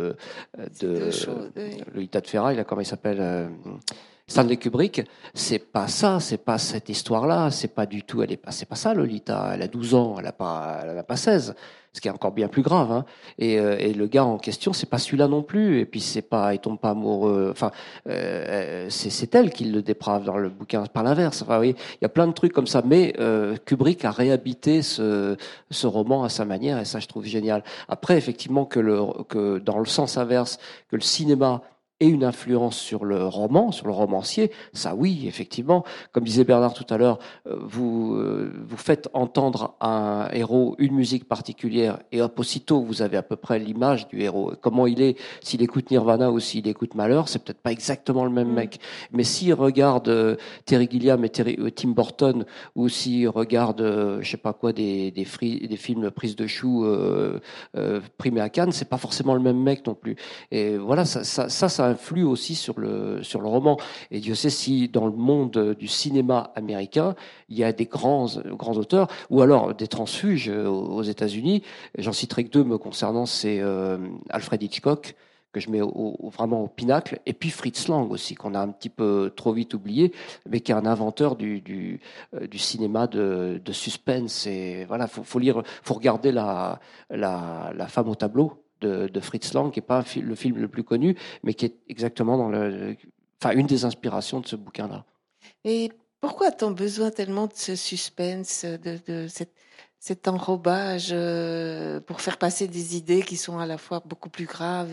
Lolita de Ferraille, là, comment il s'appelle Stanley Kubrick, c'est pas cette histoire-là, c'est pas du tout, c'est pas ça Lolita, elle a 12 ans, elle a pas 16. Ce qui est encore bien plus grave, hein. Et le gars en question, c'est pas celui-là non plus. Et puis il tombe pas amoureux. Enfin, c'est elle qui le déprave dans le bouquin, par l'inverse. Enfin, oui, il y a plein de trucs comme ça. Mais Kubrick a réhabité ce roman à sa manière, et ça, je trouve génial. Après, effectivement, que dans le sens inverse, que le cinéma et une influence sur le roman, sur le romancier, ça oui, effectivement. Comme disait Bernard tout à l'heure, vous faites entendre à un héros une musique particulière et hop, aussitôt vous avez à peu près l'image du héros. Comment il est, s'il écoute Nirvana ou s'il écoute Malheur, c'est peut-être pas exactement le même mec. Mais s'il regarde Terry Gilliam et Tim Burton, ou s'il regarde, je sais pas quoi, des films Prise de Choux primés à Cannes, c'est pas forcément le même mec non plus. Et voilà, ça influe aussi sur le roman. Et Dieu sait si dans le monde du cinéma américain, il y a des grands auteurs, ou alors des transfuges aux États-Unis. J'en citerai que deux me concernant, c'est Alfred Hitchcock, que je mets vraiment au pinacle, et puis Fritz Lang aussi, qu'on a un petit peu trop vite oublié, mais qui est un inventeur du cinéma de suspense. Et voilà, faut regarder la femme au tableau de Fritz Lang, qui n'est pas le film le plus connu, mais qui est exactement une des inspirations de ce bouquin-là. Et pourquoi a-t-on besoin tellement de ce suspense, de cet enrobage pour faire passer des idées qui sont à la fois beaucoup plus graves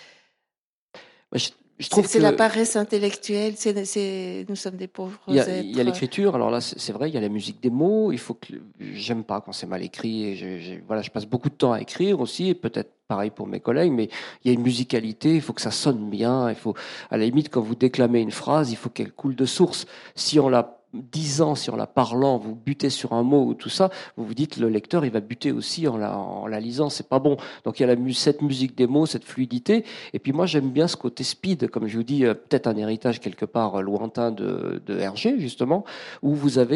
Je trouve c'est la paresse intellectuelle. Nous sommes des pauvres êtres. Il y a l'écriture. Alors là, c'est vrai, il y a la musique des mots. J'aime pas quand c'est mal écrit. Et je passe beaucoup de temps à écrire aussi, et peut-être pareil pour mes collègues. Mais il y a une musicalité. Il faut que ça sonne bien. À la limite, quand vous déclamez une phrase, il faut qu'elle coule de source. Si on la disant, si en la parlant, vous butez sur un mot ou tout ça, vous vous dites le lecteur il va buter aussi en la lisant, c'est pas bon. Donc il y a cette musique des mots, cette fluidité. Et puis moi j'aime bien ce côté speed, comme je vous dis, peut-être un héritage quelque part lointain de Hergé justement, où vous avez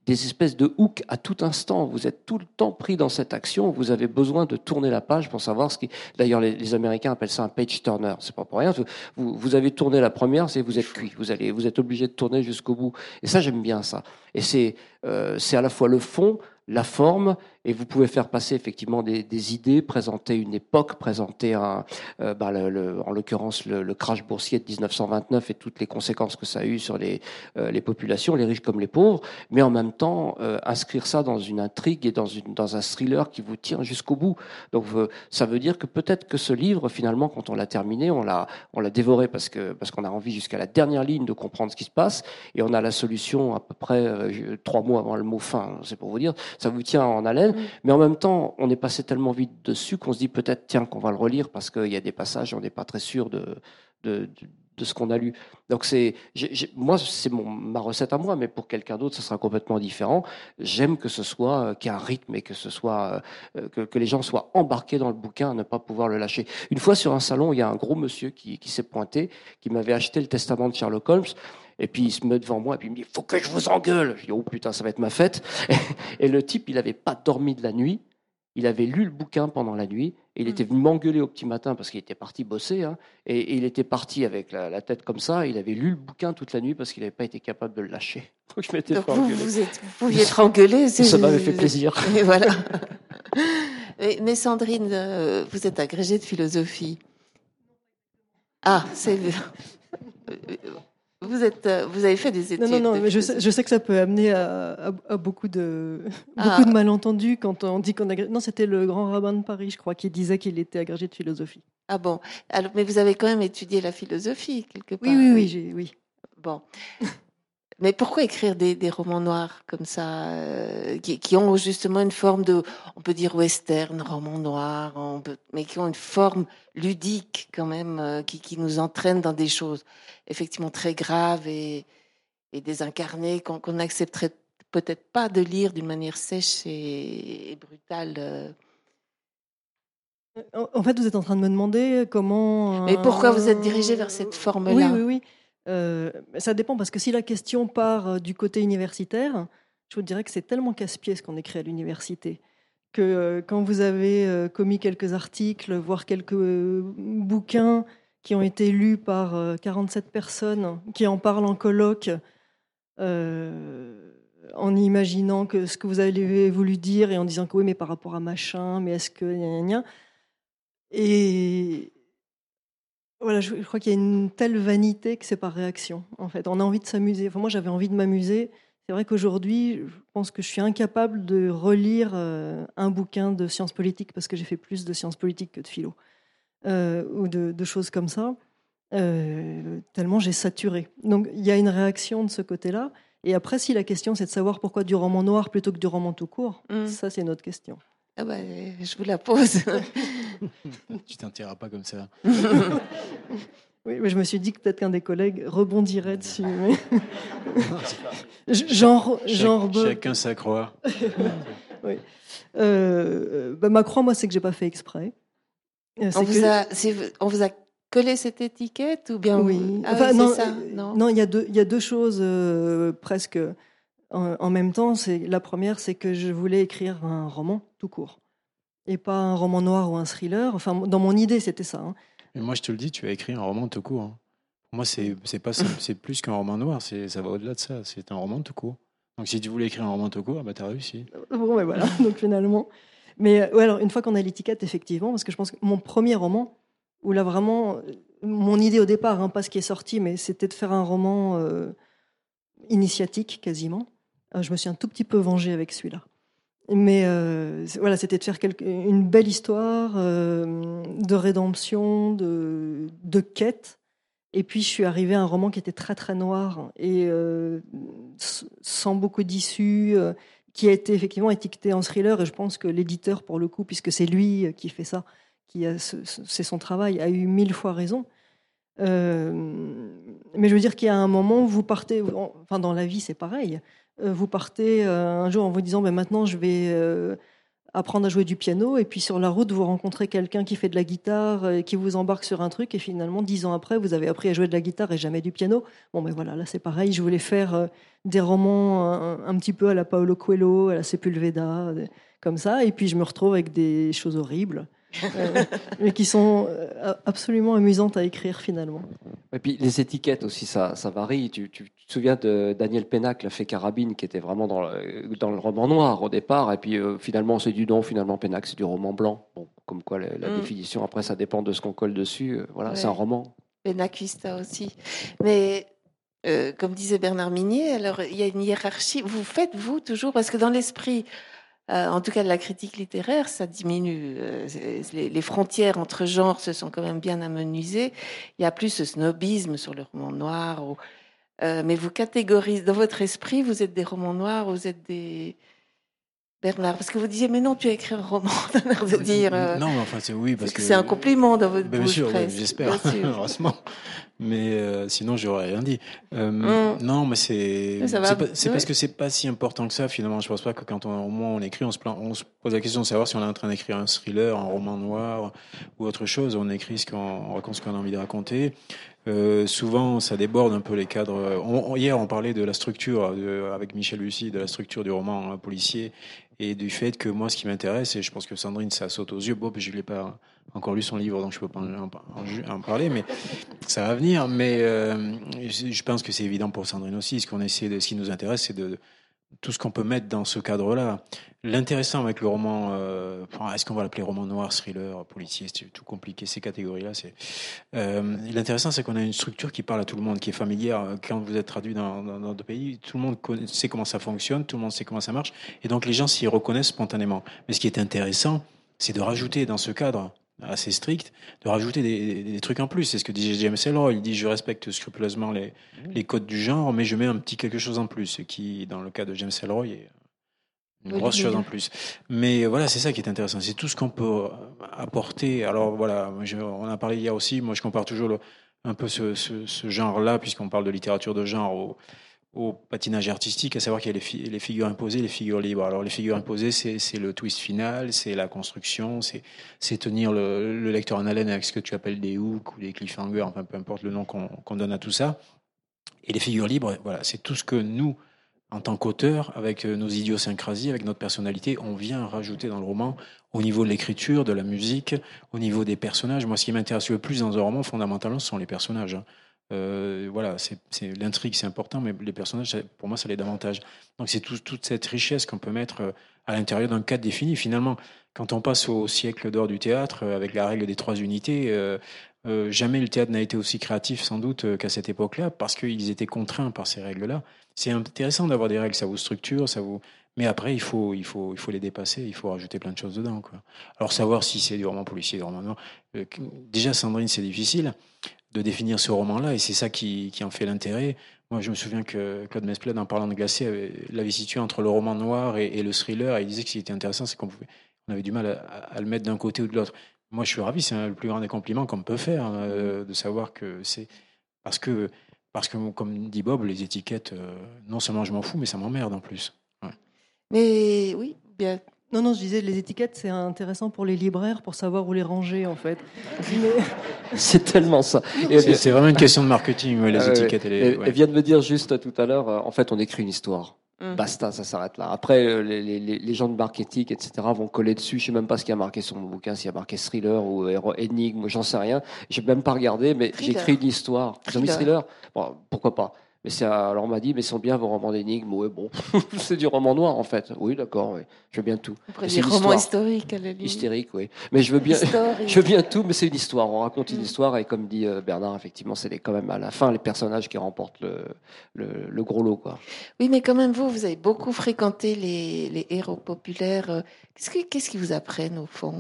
espèces de hooks à tout instant. Vous êtes tout le temps pris dans cette action. Vous avez besoin de tourner la page pour savoir ce qui. D'ailleurs, les Américains appellent ça un page turner. C'est pas pour rien. Vous avez tourné la première, vous êtes cuit. Vous êtes obligé de tourner jusqu'au bout. Et ça, j'aime bien ça. Et c'est à la fois le fond, la forme, et vous pouvez faire passer effectivement des idées, présenter une époque, présenter en l'occurrence le crash boursier de 1929 et toutes les conséquences que ça a eu sur les populations, les riches comme les pauvres, mais en même temps inscrire ça dans une intrigue et dans un thriller qui vous tient jusqu'au bout. Donc ça veut dire que peut-être que ce livre, finalement, quand on l'a terminé, on l'a dévoré parce qu'on a envie jusqu'à la dernière ligne de comprendre ce qui se passe, et on a la solution à peu près 3 mots avant le mot fin, c'est pour vous dire, ça vous tient en haleine. Mais en même temps, on est passé tellement vite dessus qu'on se dit peut-être, tiens, qu'on va le relire parce qu'il y a des passages, on n'est pas très sûr de ce qu'on a lu. Donc moi, c'est ma recette à moi, mais pour quelqu'un d'autre, ça sera complètement différent. J'aime que ce soit qu'il y ait un rythme et que ce soit que les gens soient embarqués dans le bouquin, à ne pas pouvoir le lâcher. Une fois sur un salon, il y a un gros monsieur qui s'est pointé, qui m'avait acheté le Testament de Sherlock Holmes. Et puis il se met devant moi et puis il me dit « Faut que je vous engueule !» Je dis « Oh putain, ça va être ma fête !» Et le type, il n'avait pas dormi de la nuit. Il avait lu le bouquin pendant la nuit. Et il était venu m'engueuler au petit matin parce qu'il était parti bosser. Hein, et il était parti avec la tête comme ça. Il avait lu le bouquin toute la nuit parce qu'il n'avait pas été capable de le lâcher. Donc je m'étais fait engueuler. Vous pouviez être engueulé. Ça m'avait fait plaisir. Et voilà. Mais Sandrine, vous êtes agrégée de philosophie. Ah, c'est... Vous avez fait des études. Non, mais je sais que ça peut amener à beaucoup de malentendus quand on dit qu'on a. Non, c'était le grand rabbin de Paris, je crois, qui disait qu'il était agrégé de philosophie. Ah bon. Alors, mais vous avez quand même étudié la philosophie quelque part. Oui. Bon. Mais pourquoi écrire des romans noirs comme ça, qui ont justement une forme de, on peut dire western, roman noir, mais qui ont une forme ludique quand même, qui nous entraîne dans des choses effectivement très graves et désincarnées qu'on n'accepterait peut-être pas de lire d'une manière sèche et brutale. En fait, vous êtes en train de me demander comment. Mais pourquoi vous êtes dirigé vers cette forme-là ? Oui. Ça dépend, parce que si la question part du côté universitaire, je vous dirais que c'est tellement casse-pied ce qu'on écrit à l'université, que quand vous avez commis quelques articles, voire quelques bouquins qui ont été lus par 47 personnes, qui en parlent en colloque, en imaginant que ce que vous avez voulu dire et en disant que oui, mais par rapport à machin, mais est-ce que... Et... Voilà, je crois qu'il y a une telle vanité que c'est par réaction, en fait. On a envie de s'amuser. Enfin, moi, j'avais envie de m'amuser. C'est vrai qu'aujourd'hui, je pense que je suis incapable de relire un bouquin de sciences politiques parce que j'ai fait plus de sciences politiques que de philo ou de choses comme ça, tellement j'ai saturé. Donc, il y a une réaction de ce côté-là. Et après, si la question, c'est de savoir pourquoi du roman noir plutôt que du roman tout court, ça, c'est une autre question. Ah bah, je vous la pose. Tu t'en tireras pas comme ça. Oui, mais je me suis dit que peut-être qu'un des collègues rebondirait dessus. Mais... Chacun sa croix. Oui. Ma croix, moi, c'est que j'ai pas fait exprès. On vous a collé cette étiquette ou bien oui. Enfin, non, c'est ça. Non, il y a deux choses presque en même temps. La première, c'est que je voulais écrire un roman tout court et pas un roman noir ou un thriller. Enfin, dans mon idée, c'était ça. Hein. Mais moi, je te le dis, tu as écrit un roman tout court. Hein. Pour moi, c'est plus qu'un roman noir. Ça va au-delà de ça. C'est un roman tout court. Donc, si tu voulais écrire un roman tout court, bah, tu as réussi. Bon, ben voilà. Donc, finalement. Mais ouais, alors, une fois qu'on a l'étiquette, effectivement, parce que je pense que mon premier roman, où là, vraiment, mon idée au départ, hein, pas ce qui est sorti, mais c'était de faire un roman initiatique, quasiment. Je me suis un tout petit peu vengée avec celui-là. Mais voilà, c'était de faire une belle histoire de rédemption, de quête. Et puis, je suis arrivée à un roman qui était très, très noir et sans beaucoup d'issues, qui a été effectivement étiqueté en thriller. Et je pense que l'éditeur, pour le coup, puisque c'est lui qui fait ça, c'est son travail, a eu 1000 fois raison. Mais je veux dire qu'il y a un moment où vous partez... Enfin, dans la vie, c'est pareil. Vous partez un jour en vous disant maintenant je vais apprendre à jouer du piano, et puis sur la route, vous rencontrez quelqu'un qui fait de la guitare, qui vous embarque sur un truc, et finalement, 10 ans après, vous avez appris à jouer de la guitare et jamais du piano. Bon, mais voilà, là, c'est pareil. Je voulais faire des romans un petit peu à la Paulo Coelho, à la Sepulveda, comme ça, et puis je me retrouve avec des choses horribles. Mais qui sont absolument amusantes à écrire finalement. Et puis les étiquettes aussi, ça varie. Tu te souviens de Daniel Pénac, La Fée Carabine, qui était vraiment dans le roman noir au départ, et puis finalement c'est du non, finalement Pénac c'est du roman blanc. Bon, comme quoi la définition, après ça dépend de ce qu'on colle dessus. Voilà, c'est un roman. Pénac Vista aussi. Mais comme disait Bernard Minier, alors il y a une hiérarchie. Vous faites, vous, toujours, parce que dans l'esprit, en tout cas de la critique littéraire, ça diminue. Les frontières entre genres se sont quand même bien amenuisées. Il y a plus ce snobisme sur le roman noir. Mais vous catégorisez, dans votre esprit, vous êtes des romans noirs, vous êtes des... Bernard, parce que vous disiez, mais non, tu as écrit un roman, t'as l'air de dire... non, mais enfin, oui, parce que... C'est un compliment dans votre bien bouche, sûr, presque. j'espère, heureusement. Mais sinon, j'aurais rien dit. Non, mais c'est parce que c'est pas si important que ça, finalement. Je pense pas que quand au moins on écrit, on se pose la question de savoir si on est en train d'écrire un thriller, un roman noir ou autre chose. On écrit on raconte ce qu'on a envie de raconter. Souvent, ça déborde un peu les cadres. Hier, on parlait de la structure, avec Michel Lucy, de la structure du roman policier et du fait que moi, ce qui m'intéresse, et je pense que Sandrine, ça saute aux yeux. Bon, je l'ai pas encore lu son livre, donc je peux pas en parler, mais ça va venir. Mais je pense que c'est évident pour Sandrine aussi. Ce qui nous intéresse, c'est de tout ce qu'on peut mettre dans ce cadre-là. L'intéressant avec le roman, est-ce qu'on va l'appeler roman noir, thriller, policier, c'est tout compliqué, ces catégories-là. L'intéressant, c'est qu'on a une structure qui parle à tout le monde, qui est familière. Quand vous êtes traduit dans d'autres pays, tout le monde sait comment ça fonctionne, tout le monde sait comment ça marche, et donc les gens s'y reconnaissent spontanément. Mais ce qui est intéressant, c'est de rajouter dans ce cadre assez strict, de rajouter des trucs en plus. C'est ce que disait James Ellroy. Il dit, je respecte scrupuleusement les codes du genre, mais je mets un petit quelque chose en plus, ce qui, dans le cas de James Ellroy, est une grosse chose en plus. Mais voilà, c'est ça qui est intéressant. C'est tout ce qu'on peut apporter. Alors voilà, on a parlé hier aussi. Moi, je compare toujours un peu ce genre-là, puisqu'on parle de littérature de genre, au patinage artistique, à savoir qu'il y a les figures imposées, les figures libres. Alors les figures imposées, c'est le twist final, c'est la construction, c'est tenir le lecteur en haleine avec ce que tu appelles des hooks ou des cliffhangers, enfin peu importe le nom qu'on donne à tout ça. Et les figures libres, voilà, c'est tout ce que nous, en tant qu'auteur, avec nos idiosyncrasies, avec notre personnalité, on vient rajouter dans le roman au niveau de l'écriture, de la musique, au niveau des personnages. Moi, ce qui m'intéresse le plus dans un roman, fondamentalement, ce sont les personnages. Voilà, c'est l'intrigue, c'est important, mais les personnages, pour moi, ça l'est davantage. Donc, c'est toute cette richesse qu'on peut mettre à l'intérieur d'un cadre défini. Finalement, quand on passe au siècle d'or du théâtre, avec la règle des 3 unités, jamais le théâtre n'a été aussi créatif, sans doute, qu'à cette époque-là, parce qu'ils étaient contraints par ces règles-là. C'est intéressant d'avoir des règles, ça vous structure, mais après, il faut les dépasser, il faut rajouter plein de choses dedans, quoi. Alors, savoir si c'est du roman policier, du roman noir. Déjà, Sandrine, c'est difficile de définir ce roman-là, et c'est ça qui en fait l'intérêt. Moi, je me souviens que Claude Mesplède, en parlant de Glacé, l'avait situé entre le roman noir et le thriller, et il disait que ce qui était intéressant, c'est qu'on avait du mal à le mettre d'un côté ou de l'autre. Moi, je suis ravi, c'est le plus grand des compliments qu'on peut faire, de savoir que c'est... Parce que, comme dit Bob, les étiquettes, non seulement je m'en fous, mais ça m'emmerde en plus. Ouais. Mais oui, bien... Non, je disais, les étiquettes, c'est intéressant pour les libraires, pour savoir où les ranger, en fait. C'est tellement ça. C'est vraiment une question de marketing, les étiquettes. Elle vient de me dire juste tout à l'heure, en fait, on écrit une histoire. Basta, ça s'arrête là. Après, les gens de marketing, etc., vont coller dessus. Je sais même pas ce qu'il y a marqué sur mon bouquin, s'il y a marqué thriller ou énigme, j'en sais rien. J'ai même pas regardé, mais j'écris une histoire. Ils ont mis thriller. Bon, pourquoi pas. Mais alors on m'a dit, mais sont bien vos romans d'énigmes. Oui, bon, c'est du roman noir en fait. Oui, d'accord, oui. Je veux bien tout. Après, des romans historiques à la limite. Hystérique, oui. Mais je veux bien tout, mais c'est une histoire. On raconte une histoire et comme dit Bernard, effectivement, c'est quand même à la fin les personnages qui remportent le gros lot, quoi. Oui, mais quand même, vous avez beaucoup fréquenté les héros populaires. Qu'est-ce qu'ils vous apprennent au fond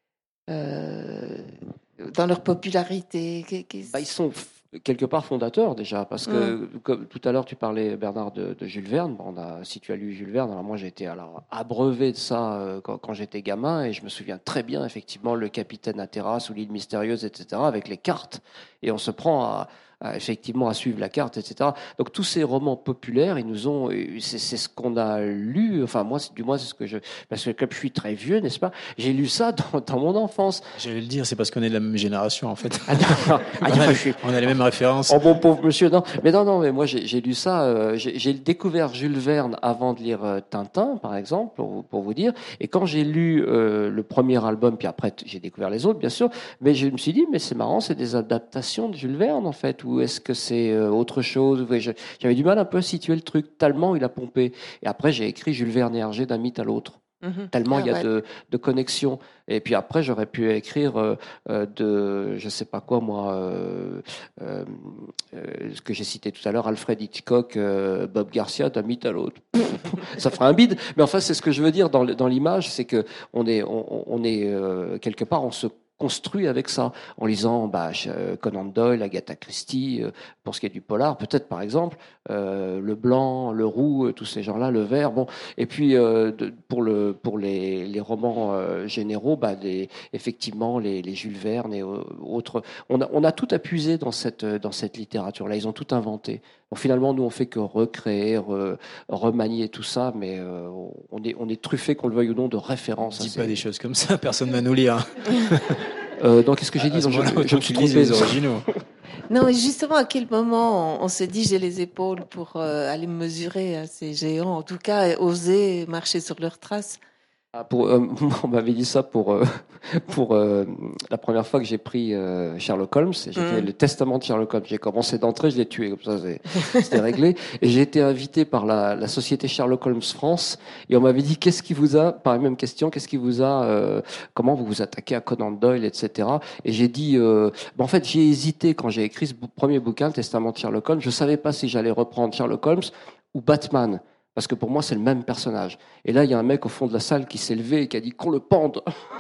dans leur popularité? Ils sont quelque part fondateur déjà, parce que comme tout à l'heure tu parlais, Bernard, de Jules Verne. Si tu as lu Jules Verne, alors moi j'ai été abreuvé de ça quand j'étais gamin, et je me souviens très bien effectivement le Capitaine à terrasse ou l'île mystérieuse, etc., avec les cartes, et on se prend effectivement à suivre la carte, etc. Donc tous ces romans populaires, ils nous ont, c'est ce qu'on a lu. Enfin moi, du moins c'est ce que parce que comme je suis très vieux, n'est-ce pas, j'ai lu ça dans mon enfance. J'allais le dire, c'est parce qu'on est de la même génération en fait. On a les mêmes références. Oh bon pauvre monsieur, non, mais moi j'ai lu ça. J'ai découvert Jules Verne avant de lire Tintin, par exemple, pour vous dire. Et quand j'ai lu le premier album, puis après j'ai découvert les autres, bien sûr, mais je me suis dit, mais c'est marrant, c'est des adaptations de Jules Verne en fait, ou est-ce que c'est autre chose? J'avais du mal un peu à situer le truc, tellement il a pompé. Et après j'ai écrit Jules Verne et Hergé d'un mythe à l'autre. Tellement il y a de connexions. Et puis après, j'aurais pu écrire je sais pas quoi, moi, ce que j'ai cité tout à l'heure, Alfred Hitchcock, Bob Garcia, d'un mythe à l'autre. Ça ferait un bide. Mais enfin, c'est ce que je veux dire dans l'image, c'est que on est quelque part, on se construit avec ça, en lisant Conan Doyle, Agatha Christie, pour ce qui est du polar, peut-être par exemple, le blanc, le roux, tous ces gens-là, le vert, bon, et puis pour les romans généraux, effectivement les Jules Verne et autres, on a tout appuyé dans cette littérature-là, ils ont tout inventé. Bon, finalement, nous on fait que recréer, remanier tout ça, mais on est truffé, qu'on le veuille ou non, de références. Dis pas des choses comme ça, personne va nous lire. Donc, qu'est-ce que j'ai dit? Je me suis trompé. Les originaux. Non, mais justement, à quel moment on se dit j'ai les épaules pour aller me mesurer à ces géants, en tout cas oser marcher sur leurs traces? On m'avait dit ça pour la première fois que j'ai pris Sherlock Holmes. J'ai fait le testament de Sherlock Holmes. J'ai commencé d'entrer, je l'ai tué, comme ça c'était réglé. Et j'ai été invité par la société Sherlock Holmes France. Et on m'avait dit par la même question, comment vous vous attaquez à Conan Doyle, etc. Et j'ai dit, en fait, j'ai hésité quand j'ai écrit ce premier bouquin, le testament de Sherlock Holmes. Je savais pas si j'allais reprendre Sherlock Holmes ou Batman. Parce que pour moi, c'est le même personnage. Et là, il y a un mec au fond de la salle qui s'est levé et qui a dit qu'on le pende.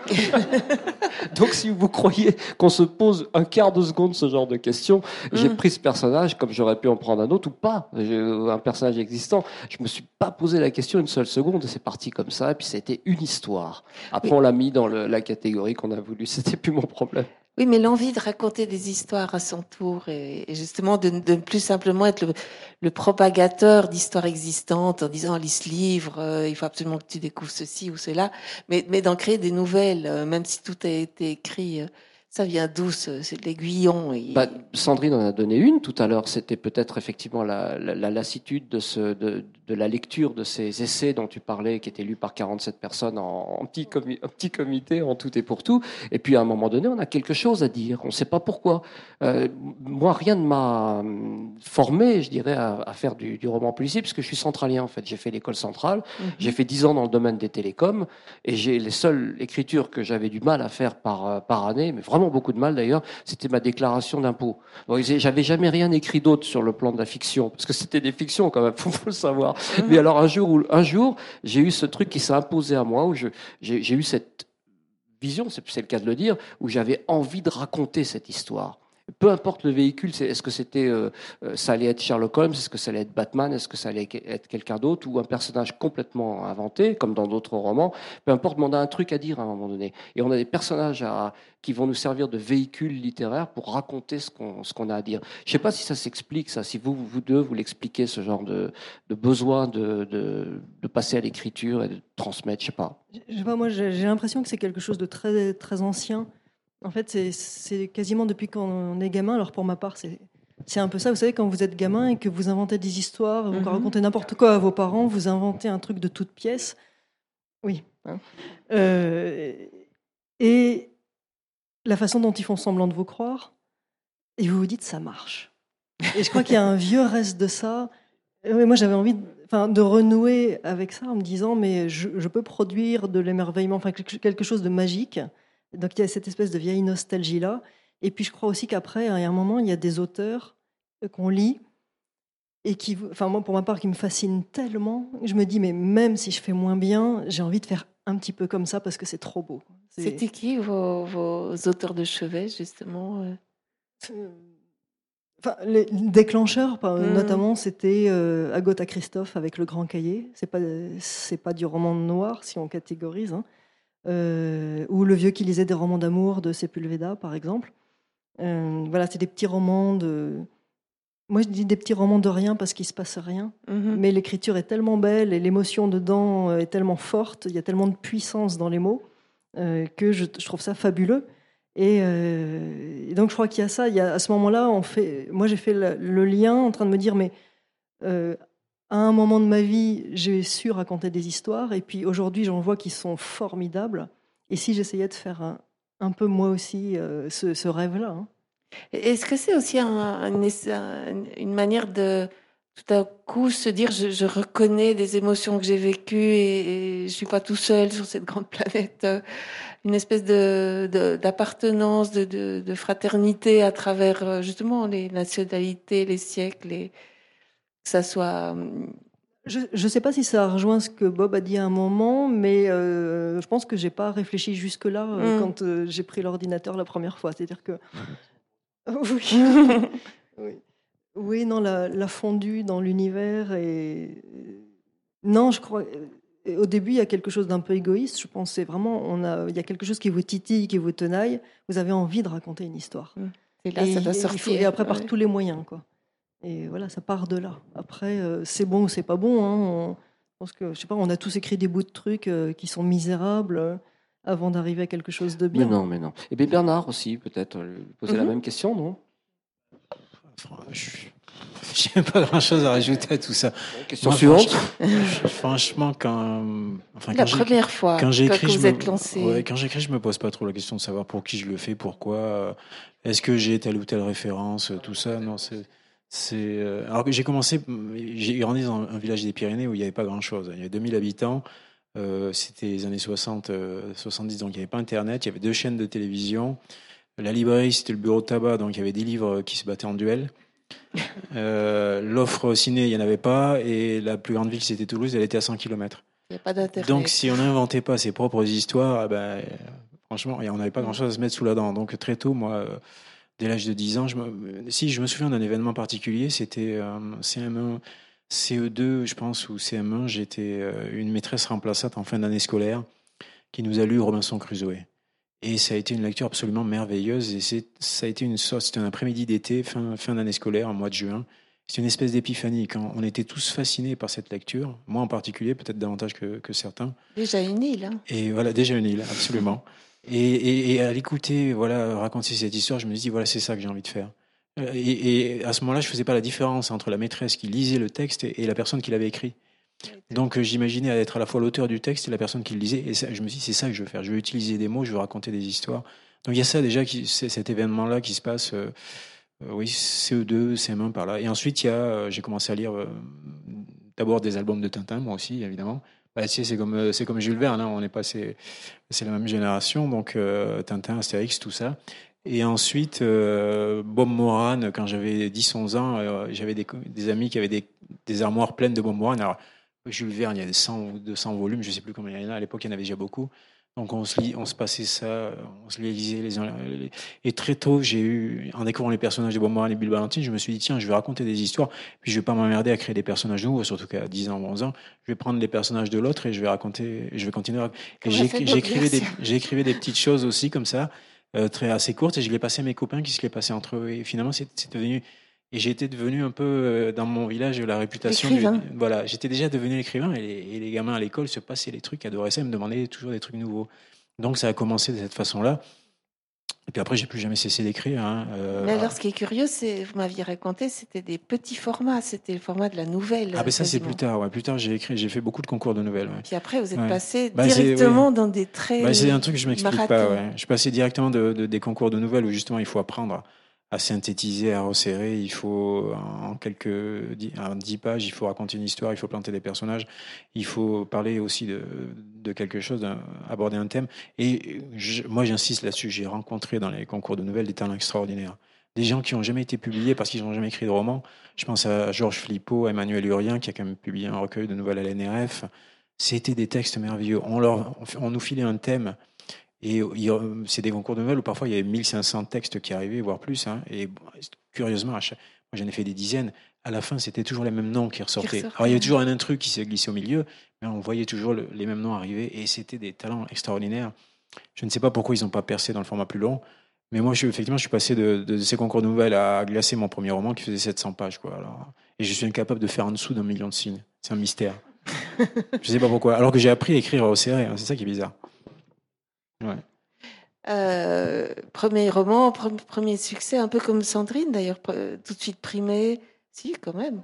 Donc, si vous croyez qu'on se pose un quart de seconde ce genre de questions, j'ai pris ce personnage comme j'aurais pu en prendre un autre ou pas, un personnage existant. Je me suis pas posé la question une seule seconde. C'est parti comme ça. Et puis, c'était une histoire. Après, on l'a mis dans la catégorie qu'on a voulu. C'était plus mon problème. Oui, mais l'envie de raconter des histoires à son tour et justement de ne plus simplement être le propagateur d'histoires existantes en disant lis ce livre, il faut absolument que tu découvres ceci ou cela, mais d'en créer des nouvelles, même si tout a été écrit. Ça vient d'où c'est de l'aiguillon Sandrine en a donné une tout à l'heure. C'était peut-être effectivement la lassitude de la lecture de ces essais dont tu parlais, qui étaient lus par 47 personnes en petit comité, en tout et pour tout. Et puis à un moment donné, on a quelque chose à dire. On ne sait pas pourquoi. Moi, rien ne m'a formé, je dirais, à faire du roman policier, puisque je suis centralien en fait. J'ai fait l'école centrale. J'ai fait 10 ans dans le domaine des télécoms, et les seules écritures que j'avais du mal à faire par année, mais vraiment beaucoup de mal d'ailleurs, c'était ma déclaration d'impôt. Bon, j'avais jamais rien écrit d'autre sur le plan de la fiction, parce que c'était des fictions quand même, faut le savoir. Mais alors un jour, j'ai eu ce truc qui s'est imposé à moi, où j'ai eu cette vision, c'est le cas de le dire, où j'avais envie de raconter cette histoire. Peu importe le véhicule, est-ce que ça allait être Sherlock Holmes, est-ce que ça allait être Batman, est-ce que ça allait être quelqu'un d'autre, ou un personnage complètement inventé, comme dans d'autres romans. Peu importe, mais on a un truc à dire à un moment donné. Et on a des personnages qui vont nous servir de véhicules littéraires pour raconter ce qu'on a à dire. Je ne sais pas si ça s'explique, ça, si vous deux, vous l'expliquez, ce genre de besoin de passer à l'écriture et de transmettre, je ne sais pas. Je sais pas, moi j'ai l'impression que c'est quelque chose de très, très ancien. En fait, c'est quasiment depuis qu'on est gamin. Alors pour ma part, c'est un peu ça. Vous savez, quand vous êtes gamin et que vous inventez des histoires, vous racontez n'importe quoi à vos parents, vous inventez un truc de toute pièce. Oui. Et la façon dont ils font semblant de vous croire, et vous vous dites ça marche. Et je crois qu'il y a un vieux reste de ça. Moi, j'avais envie de renouer avec ça en me disant, mais je peux produire de l'émerveillement, enfin quelque chose de magique. Donc il y a cette espèce de vieille nostalgie-là. Et puis je crois aussi qu'après, à un moment, il y a des auteurs qu'on lit et moi pour ma part, qui me fascinent tellement. Je me dis, mais même si je fais moins bien, j'ai envie de faire un petit peu comme ça parce que c'est trop beau. C'était qui vos auteurs de chevet, justement Les déclencheurs, notamment, c'était Agatha Christophe avec Le Grand Cahier. C'est pas du roman noir, si on catégorise, hein. Ou Le vieux qui lisait des romans d'amour de Sepulveda, par exemple. Voilà, c'est des petits romans Moi, je dis des petits romans de rien parce qu'il se passe rien. Mhm. Mais l'écriture est tellement belle et l'émotion dedans est tellement forte, il y a tellement de puissance dans les mots que je trouve ça fabuleux. Et donc, je crois qu'il y a ça. À ce moment-là, moi, j'ai fait le lien en train de me dire, mais à un moment de ma vie, j'ai su raconter des histoires, et puis aujourd'hui, j'en vois qui sont formidables. Et si j'essayais de faire un peu moi aussi ce rêve-là, hein. Est-ce que c'est aussi une manière de tout à coup se dire je reconnais des émotions que j'ai vécues et je suis pas tout seul sur cette grande planète, une espèce d'appartenance, de fraternité à travers justement les nationalités, les siècles, que ça soit. Je ne sais pas si ça rejoint ce que Bob a dit à un moment, mais je pense que j'ai pas réfléchi jusque-là quand j'ai pris l'ordinateur la première fois. C'est-à-dire que oui, oui, oui, non, la fondue dans l'univers et non, je crois. Au début, il y a quelque chose d'un peu égoïste. Je pense c'est vraiment il y a quelque chose qui vous titille, qui vous tenaille. Vous avez envie de raconter une histoire. Et là, ça doit sortir. Et après, par Ouais. tous les moyens, quoi. Et voilà, ça part de là. Après, c'est bon ou c'est pas bon, hein. Je pense que, je sais pas, on a tous écrit des bouts de trucs qui sont misérables avant d'arriver à quelque chose de bien. Mais non. Et bien Bernard aussi, peut-être, lui poser la même question, non? Je n'ai pas grand-chose à rajouter à tout ça. Question Moi, suivante. Franchement, La première fois quand j'écris, que vous êtes lancé. Quand j'écris, je me pose pas trop la question de savoir pour qui je le fais, pourquoi, est-ce que j'ai telle ou telle référence, tout ça. Non, alors que j'ai grandi dans un village des Pyrénées où il n'y avait pas grand-chose. Il y avait 2000 habitants. C'était les années 60, 70, donc il n'y avait pas Internet. Il y avait 2 chaînes de télévision. La librairie, c'était le bureau de tabac, donc il y avait des livres qui se battaient en duel. L'offre ciné, il n'y en avait pas, et la plus grande ville, c'était Toulouse, elle était à 100 km. Il n'y a pas d'intérêt. Donc, si on n'inventait pas ses propres histoires, franchement, on n'avait pas grand-chose à se mettre sous la dent. Donc, très tôt, moi, dès l'âge de 10 ans, je me souviens d'un événement particulier, c'était CM1, CE2, je pense, ou CM1, j'étais une maîtresse remplaçante en fin d'année scolaire qui nous a lu Robinson Crusoe. Et ça a été une lecture absolument merveilleuse. Et ça a été c'était un après-midi d'été, fin d'année scolaire, en mois de juin. C'est une espèce d'épiphanie. Quand on était tous fascinés par cette lecture, moi en particulier, peut-être davantage que certains. Déjà une île. Hein. Et voilà, déjà une île, absolument. Et à l'écouter, voilà, raconter cette histoire, je me suis dit, voilà, c'est ça que j'ai envie de faire. Et à ce moment-là, je faisais pas la différence entre la maîtresse qui lisait le texte et la personne qui l'avait écrit. Donc j'imaginais être à la fois l'auteur du texte et la personne qui le lisait. Et je me suis dit, c'est ça que je veux faire. Je veux utiliser des mots, je veux raconter des histoires. Donc il y a ça déjà, c'est cet événement-là qui se passe, oui, CE2, CM1 par là. Et ensuite, j'ai commencé à lire d'abord des albums de Tintin, moi aussi, évidemment. Bah, tu sais, c'est comme Jules Verne, hein, on est passé, c'est la même génération, donc Tintin, Astérix, tout ça. Et ensuite, Bob Moran, quand j'avais 10-11 ans, j'avais des amis qui avaient des armoires pleines de Bob Moran. Alors, Jules Verne, il y a des 100 ou 200 volumes, je ne sais plus combien il y en a. À l'époque, il y en avait déjà beaucoup. Donc, on se passait ça, on se les lisait les uns. Et très tôt, en découvrant les personnages de Bob Moran et Bill Ballantine, je me suis dit, tiens, je vais raconter des histoires, puis je ne vais pas m'emmerder à créer des personnages nouveaux, surtout qu'à 10 ans ou 11 ans. Je vais prendre les personnages de l'autre et je vais continuer à... Et j'écrivais des petites choses aussi, comme ça, assez courtes, et je les passais à mes copains qui se les passaient entre eux. Et finalement, c'est devenu... Et j'étais devenu un peu, dans mon village, la réputation voilà, j'étais déjà devenu l'écrivain et les gamins à l'école se passaient les trucs, adoraient ça, ils me demandaient toujours des trucs nouveaux. Donc ça a commencé de cette façon-là. Et puis après, j'ai plus jamais cessé d'écrire. Hein. Mais alors, ce qui est curieux, vous m'aviez raconté, c'était des petits formats, c'était le format de la nouvelle. Ah ben ça, c'est plus tard. Ouais. Plus tard, j'ai fait beaucoup de concours de nouvelles. Ouais. Puis après, vous êtes passé directement dans des traits. C'est un truc que je m'explique pas. Ouais. Je suis passé directement des concours de nouvelles où justement il faut apprendre à synthétiser, à resserrer. Il faut, en 10 pages, il faut raconter une histoire, il faut planter des personnages, il faut parler aussi de quelque chose, aborder un thème. Et moi, j'insiste là-dessus. J'ai rencontré dans les concours de nouvelles des talents extraordinaires. Des gens qui n'ont jamais été publiés parce qu'ils n'ont jamais écrit de roman. Je pense à Georges Philippot, à Emmanuel Urien, qui a quand même publié un recueil de nouvelles à l'NRF. C'était des textes merveilleux. On nous filait un thème. Et c'est des concours de nouvelles où parfois il y avait 1500 textes qui arrivaient, voire plus. Hein, et curieusement, moi j'en ai fait des dizaines. À la fin, c'était toujours les mêmes noms qui ressortaient. Alors il y avait toujours un intrus qui s'est glissé au milieu, mais on voyait toujours les mêmes noms arriver. Et c'était des talents extraordinaires. Je ne sais pas pourquoi ils n'ont pas percé dans le format plus long. Mais moi, effectivement, je suis passé de ces concours de nouvelles à glacer mon premier roman qui faisait 700 pages, quoi. Alors, et je suis incapable de faire en dessous d'1 million de signes. C'est un mystère. Je sais pas pourquoi. Alors que j'ai appris à écrire au serré, hein. C'est ça qui est bizarre. Ouais. Premier roman, premier succès, un peu comme Sandrine d'ailleurs, tout de suite primé. Si, quand même.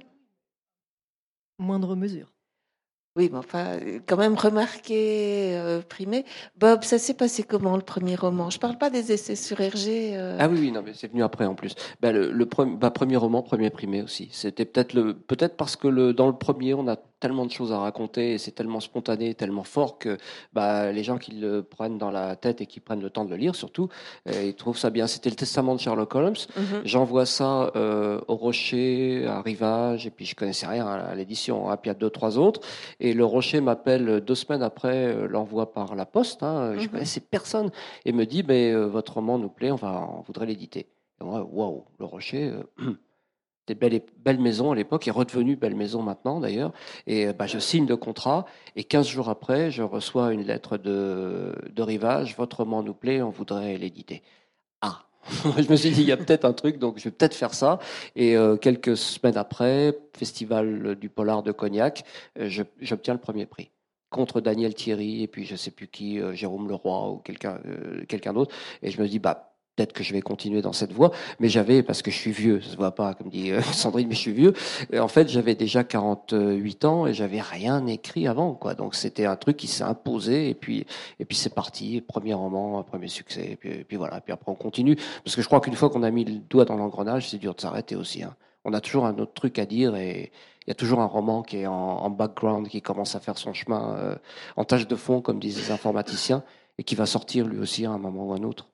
Moindre mesure. Oui, mais enfin, quand même remarqué, primé. Bob, ça s'est passé comment le premier roman? Je parle pas des essais sur Hergé. Ah oui, oui, non, mais c'est venu après en plus. Premier roman, premier primé aussi. C'était peut-être parce que dans le premier, on a tellement de choses à raconter et c'est tellement spontané, tellement fort que les gens qui le prennent dans la tête et qui prennent le temps de le lire, surtout, ils trouvent ça bien. C'était le testament de Sherlock Holmes. J'envoie ça au Rocher, à Rivage, et puis je connaissais rien à l'édition, hein, puis il y a 2-3 autres. Et le Rocher m'appelle 2 semaines après l'envoi par la poste. Hein, je connaissais personne et me dit votre roman nous plaît, on voudrait l'éditer. Et moi, waouh, le Rocher, c'était belle maison à l'époque, est redevenu Belle Maison maintenant d'ailleurs. Et je signe le contrat et 15 jours après, je reçois une lettre de Rivage. Votre roman nous plaît, on voudrait l'éditer. Ah, je me suis dit il y a peut-être un truc, donc je vais peut-être faire ça. Et quelques semaines après, Festival du Polar de Cognac, j'obtiens le premier prix contre Daniel Thierry et puis je sais plus qui, Jérôme Leroy ou quelqu'un d'autre. Et je me dis peut-être que je vais continuer dans cette voie, mais parce que je suis vieux, ça se voit pas, comme dit Sandrine, mais je suis vieux. Et en fait, j'avais déjà 48 ans et j'avais rien écrit avant, quoi. Donc c'était un truc qui s'est imposé et puis c'est parti. Premier roman, premier succès, et puis voilà. Puis après on continue, parce que je crois qu'une fois qu'on a mis le doigt dans l'engrenage, c'est dur de s'arrêter aussi. Hein. On a toujours un autre truc à dire et il y a toujours un roman qui est en background, qui commence à faire son chemin en tâche de fond, comme disent les informaticiens, et qui va sortir lui aussi à un moment ou à un autre.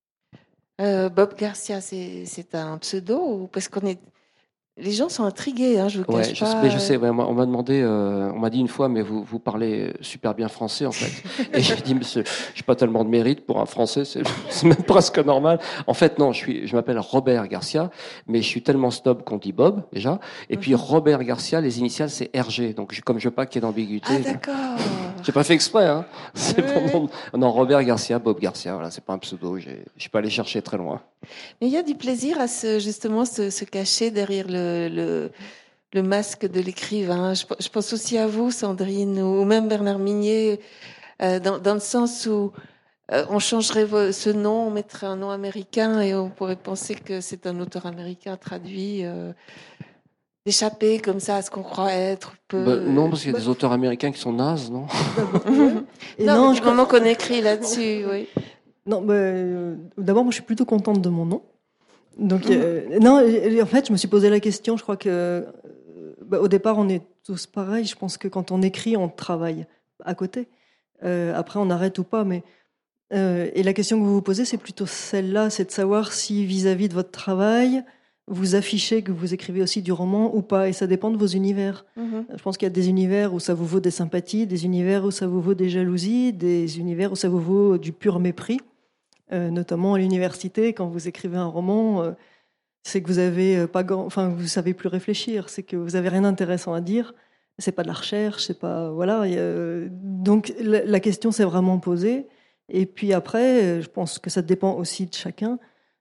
Bob Garcia, c'est un pseudo parce les gens sont intrigués, hein, je vous cache pas. Je sais. Ouais, on m'a demandé, on m'a dit une fois, mais vous parlez super bien français en fait. Et j'ai dit, monsieur, j'ai pas tellement de mérite pour un français, c'est même presque normal. En fait, non, je m'appelle Robert Garcia, mais je suis tellement snob qu'on dit Bob déjà. Et puis Robert Garcia, les initiales c'est RG, donc comme je veux pas qu'il y ait d'ambiguïté. Ah d'accord. J'ai pas fait exprès, hein. C'est mon nom. Non, Robert Garcia, Bob Garcia, voilà, c'est pas un pseudo. Je suis pas allé chercher très loin. Mais il y a du plaisir à se cacher derrière le masque de l'écrivain. Je pense aussi à vous, Sandrine, ou même Bernard Minier, dans le sens où on changerait ce nom, on mettrait un nom américain et on pourrait penser que c'est un auteur américain traduit. D'échapper comme ça à ce qu'on croit être non, parce qu'il y a des auteurs américains qui sont nazes, non? Et non, je moment qu'on écrit là-dessus, oui. Non, d'abord, moi, je suis plutôt contente de mon nom. Donc, non, en fait, je me suis posé la question. Je crois que, au départ, on est tous pareils. Je pense que quand on écrit, on travaille à côté. Après, on arrête ou pas, mais et la question que vous vous posez, c'est plutôt celle-là, c'est de savoir si vis-à-vis de votre travail, vous affichez que vous écrivez aussi du roman ou pas, et ça dépend de vos univers. Je pense qu'il y a des univers où ça vous vaut des sympathies, des univers où ça vous vaut des jalousies, des univers où ça vous vaut du pur mépris. Notamment à l'université, quand vous écrivez un roman, c'est que vous avez vous savez plus réfléchir, c'est que vous avez rien d'intéressant à dire. C'est pas de la recherche, c'est pas voilà. Donc la question s'est vraiment posée. Et puis après, je pense que ça dépend aussi de chacun.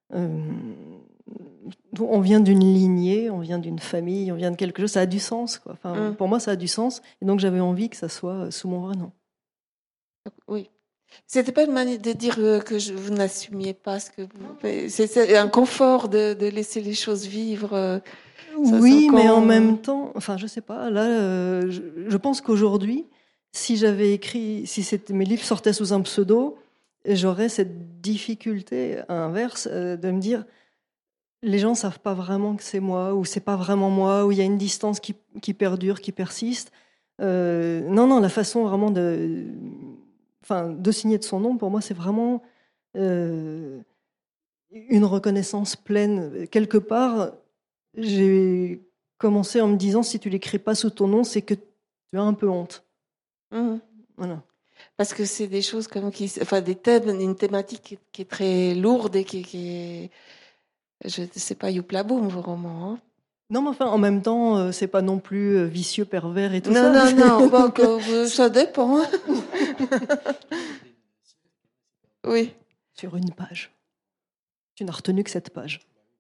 On vient d'une lignée, on vient d'une famille, on vient de quelque chose. Ça a du sens, quoi. Enfin, pour moi, ça a du sens. Et donc j'avais envie que ça soit sous mon vrai nom. Oui. C'était pas une manière de dire que vous n'assumiez pas ce que vous. C'est un confort de laisser les choses vivre. Oui, mais en même temps, enfin, je sais pas. Là, je pense qu'aujourd'hui, si mes livres sortaient sous un pseudo, j'aurais cette difficulté inverse de me dire, les gens savent pas vraiment que c'est moi, ou c'est pas vraiment moi, ou il y a une distance qui perdure, qui persiste. Non, la façon vraiment de signer de son nom, pour moi, c'est vraiment une reconnaissance pleine. Quelque part, j'ai commencé en me disant, si tu l'écris pas sous ton nom, c'est que tu as un peu honte. Voilà. Parce que c'est des choses comme des thèmes, une thématique qui est très lourde et qui est, je ne sais pas, youpla boum, vos romans. Hein. Non, mais enfin, en même temps, c'est pas non plus vicieux, pervers et tout ça. Non, ça dépend. Oui. Sur une page. Tu n'as retenu que cette page.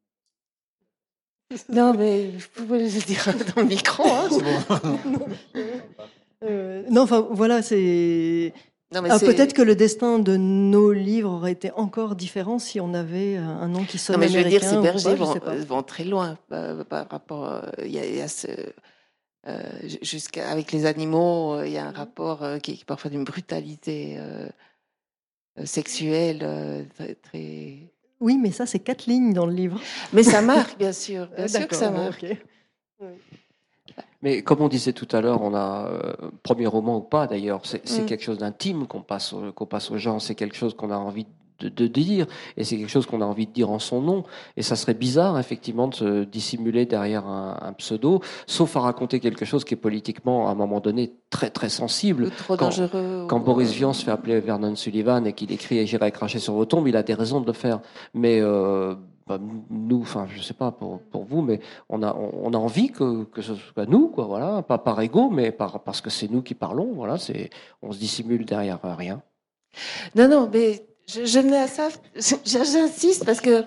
Non, mais vous pouvez le dire dans le micro. Hein. Non, enfin voilà, c'est. Non, mais Peut-être que le destin de nos livres aurait été encore différent si on avait un nom qui sonne américain. Je veux dire, ces bergers vont très loin par rapport. Il y a ce. Avec les animaux, il y a un rapport qui est parfois d'une brutalité sexuelle très. Oui, mais ça, c'est 4 lignes dans le livre. Mais ça marque, bien sûr. Bien sûr que ça marque. Okay. Mais comme on disait tout à l'heure, on a premier roman ou pas d'ailleurs, c'est quelque chose d'intime qu'on passe aux gens, c'est quelque chose qu'on a envie de dire, et c'est quelque chose qu'on a envie de dire en son nom. Et ça serait bizarre effectivement de se dissimuler derrière un pseudo, sauf à raconter quelque chose qui est politiquement à un moment donné très très sensible. Trop dangereux. Quand Boris Vian se fait appeler Vernon Sullivan et qu'il écrit « J'irai cracher sur vos tombes », il a des raisons de le faire. Mais nous, enfin, je sais pas pour vous, mais on a envie que ce soit nous, quoi, voilà, pas par ego, mais parce que c'est nous qui parlons, voilà, on se dissimule derrière rien. Non, mais je venais à ça, j'insiste parce que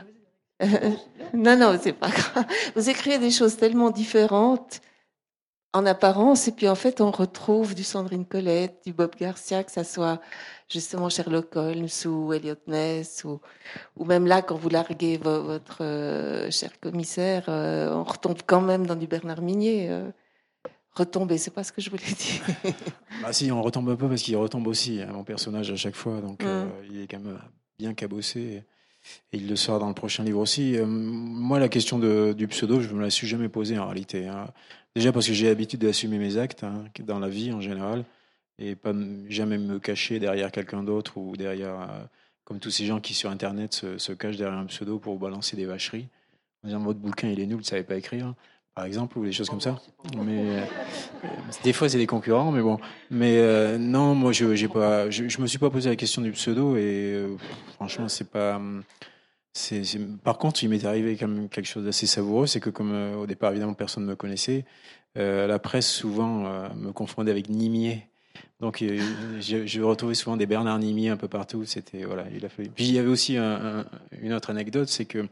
non, c'est pas grave. Vous écrivez des choses tellement différentes en apparence, et puis en fait, on retrouve du Sandrine Colette, du Bob Garcia, que ça soit justement Sherlock Holmes ou Elliot Ness, ou même là, quand vous larguez votre cher commissaire, on retombe quand même dans du Bernard Minier. Retomber, c'est pas ce que je voulais dire. Bah si, on retombe un peu parce qu'il retombe aussi, hein, mon personnage à chaque fois, donc il est quand même bien cabossé, et il le sera dans le prochain livre aussi. Moi, la question du pseudo, je me la suis jamais posée en réalité. Hein. Déjà parce que j'ai l'habitude d'assumer mes actes dans la vie en général, et pas jamais me cacher derrière quelqu'un d'autre ou derrière, comme tous ces gens qui sur Internet se cachent derrière un pseudo pour balancer des vacheries. En disant, votre bouquin, il est nul, vous ne savez pas écrire. Par exemple, ou des choses comme ça. Mais des fois, c'est des concurrents, mais bon. Mais non, moi, je me suis pas posé la question du pseudo, et franchement, c'est pas. Par contre, il m'est arrivé quand même quelque chose d'assez savoureux, c'est que comme au départ, évidemment, personne ne me connaissait, la presse souvent me confondait avec Nimier. Donc, je retrouvais souvent des Bernard Nimier un peu partout. C'était voilà, il a fallu. Puis il y avait aussi une autre anecdote, c'est que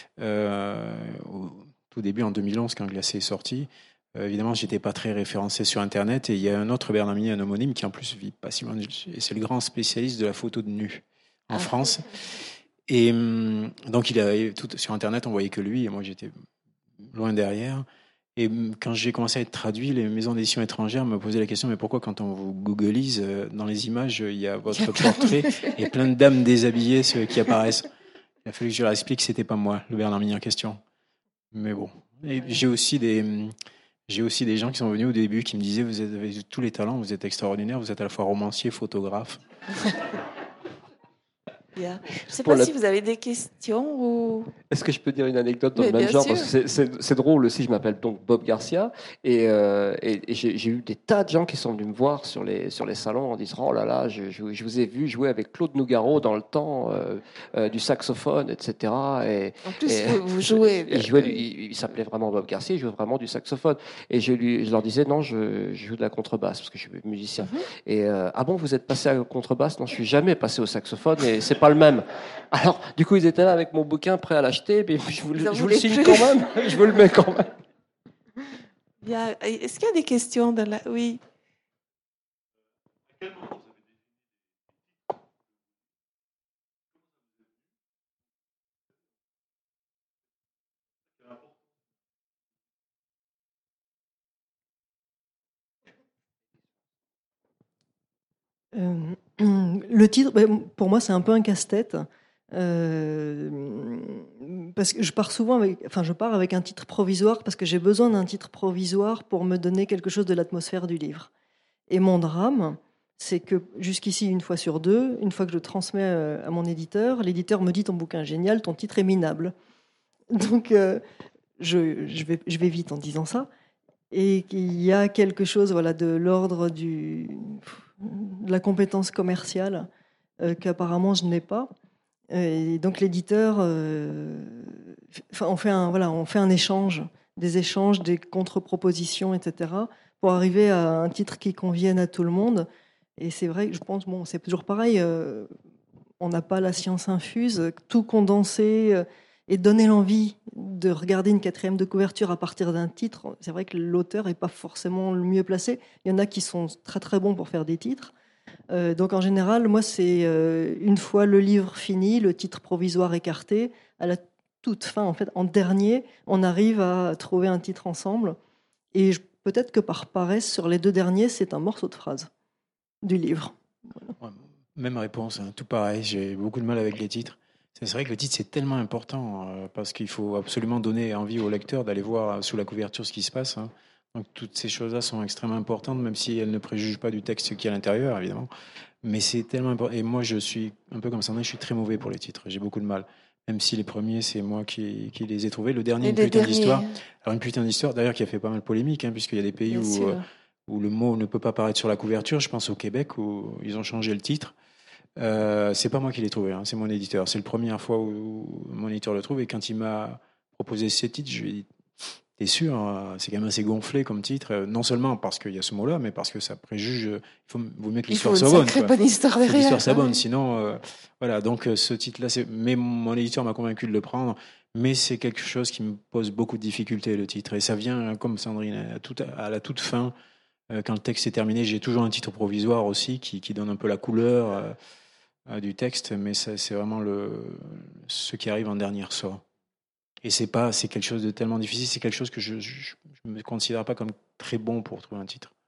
au début, en 2011, quand Glacé est sorti, évidemment, j'étais pas très référencé sur Internet, et il y a un autre Bernard Minier, un homonyme, qui en plus vit pas si loin de... Et c'est le grand spécialiste de la photo de nu en France. Et donc, sur Internet, on voyait que lui, et moi, j'étais loin derrière. Et quand j'ai commencé à être traduit, les maisons d'édition étrangères me posaient la question, mais pourquoi quand on vous googlise, dans les images, il y a votre portrait et plein de dames déshabillées qui apparaissent. Il a fallu que je leur explique que c'était pas moi, le Bernard Minier en question. Mais bon, et j'ai aussi des gens qui sont venus au début qui me disaient, vous avez tous les talents, vous êtes extraordinaire, vous êtes à la fois romancier, photographe. Yeah. Je ne sais pas si vous avez des questions ou... Est-ce que je peux dire une anecdote dans le même genre, parce que c'est drôle aussi. Je m'appelle donc Bob Garcia, et j'ai eu des tas de gens qui sont venus me voir sur les salons en disant, oh là là, je vous ai vu jouer avec Claude Nougaro dans le temps du saxophone, etc. Et en plus, vous jouez. Il s'appelait vraiment Bob Garcia, il jouait vraiment du saxophone, et je leur disais, non, je joue de la contrebasse parce que je suis musicien. Et ah bon, vous êtes passé à la contrebasse? Non, je suis jamais passé au saxophone, et c'est pas le même. Alors, du coup, ils étaient là avec mon bouquin prêt à l'acheter, mais je vous le signe quand même, je vous le mets quand même. Est-ce qu'il y a des questions dans la... Oui. Le titre, pour moi, c'est un peu un casse-tête. Parce que je pars avec un titre provisoire parce que j'ai besoin d'un titre provisoire pour me donner quelque chose de l'atmosphère du livre. Et mon drame, c'est que jusqu'ici, une fois sur deux, une fois que je transmets à mon éditeur, l'éditeur me dit, ton bouquin est génial, ton titre est minable. Donc, je vais vite en disant ça. Et qu'il y a quelque chose, voilà, de l'ordre de la compétence commerciale qu'apparemment je n'ai pas. Et donc l'éditeur, on fait un échange, des échanges, des contre-propositions, etc., pour arriver à un titre qui convienne à tout le monde. Et c'est vrai que je pense, c'est toujours pareil. on n'a pas la science infuse, tout condensé et donner l'envie de regarder une 4e de couverture à partir d'un titre. C'est vrai que l'auteur n'est pas forcément le mieux placé. Il y en a qui sont très très bons pour faire des titres. Donc en général, moi, c'est une fois le livre fini, le titre provisoire écarté, à la toute fin, en fait, en dernier, on arrive à trouver un titre ensemble. Et peut-être que par paresse, sur les 2 derniers, c'est un morceau de phrase du livre. Voilà. Même réponse, hein, tout pareil. J'ai beaucoup de mal avec les titres. C'est vrai que le titre, c'est tellement important parce qu'il faut absolument donner envie au lecteur d'aller voir sous la couverture ce qui se passe. Hein. Donc toutes ces choses-là sont extrêmement importantes, même si elles ne préjugent pas du texte qui est à l'intérieur, évidemment. Mais c'est tellement important. Et moi, je suis un peu comme Sandrine, je suis très mauvais pour les titres. J'ai beaucoup de mal. Même si les premiers, c'est moi qui les ai trouvés. Le dernier, Une putain d'histoire. Alors, Une putain d'histoire, d'ailleurs, qui a fait pas mal de polémique, hein, puisqu'il y a des pays où le mot ne peut pas apparaître sur la couverture. Je pense au Québec, où ils ont changé le titre. C'est pas moi qui l'ai trouvé, hein, c'est mon éditeur. C'est la première fois où mon éditeur le trouve. Et quand il m'a proposé ce titre, je lui ai dit, t'es sûr, c'est quand même assez gonflé comme titre, non seulement parce qu'il y a ce mot-là, mais parce que ça préjuge. Vaut mieux que l'histoire soit bonne. Il faut une sacrée bonne histoire derrière. L'histoire soit bonne, sinon, voilà. Donc ce titre-là, mais mon éditeur m'a convaincu de le prendre. Mais c'est quelque chose qui me pose beaucoup de difficultés, le titre. Et ça vient, comme Sandrine, à la toute fin, quand le texte est terminé. J'ai toujours un titre provisoire aussi qui donne un peu la couleur du texte, mais c'est vraiment ce qui arrive en dernier ressort. Et c'est quelque chose de tellement difficile, c'est quelque chose que je ne me considère pas comme très bon pour trouver un titre.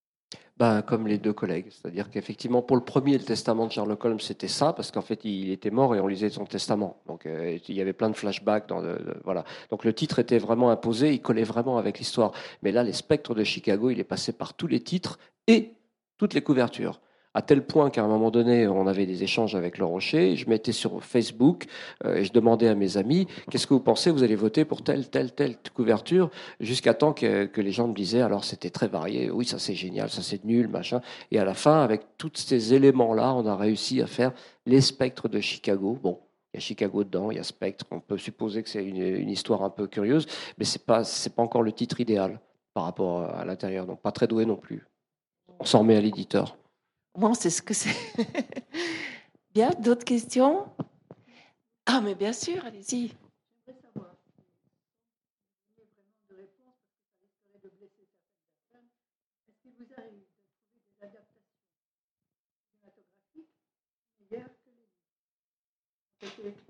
Comme les 2 collègues, c'est-à-dire qu'effectivement pour le premier, le testament de Sherlock Holmes, c'était ça, parce qu'en fait il était mort et on lisait son testament, donc il y avait plein de flashbacks voilà. Donc le titre était vraiment imposé, il collait vraiment avec l'histoire. Mais là, les Spectres de Chicago, il est passé par tous les titres et toutes les couvertures. À tel point qu'à un moment donné, on avait des échanges avec Le Rocher, je mettais sur Facebook et je demandais à mes amis, qu'est-ce que vous pensez, vous allez voter pour telle couverture, jusqu'à temps que les gens me disaient, alors c'était très varié, oui ça c'est génial, ça c'est nul, machin. Et à la fin, avec tous ces éléments-là, on a réussi à faire les Spectres de Chicago. Bon, il y a Chicago dedans, il y a Spectre, on peut supposer que c'est une histoire un peu curieuse, mais c'est pas encore le titre idéal par rapport à l'intérieur, donc pas très doué non plus. On s'en remet à l'éditeur. Moi, c'est ce que c'est. Bien, d'autres questions? Ah, mais bien sûr, allez-y. J'aimerais savoir si vous avez vraiment de réponse, parce que ça risquerait de blesser certaines personnes. Est-ce qu'il vous arrive de trouver des adaptations cinématographiques meilleures que les livres?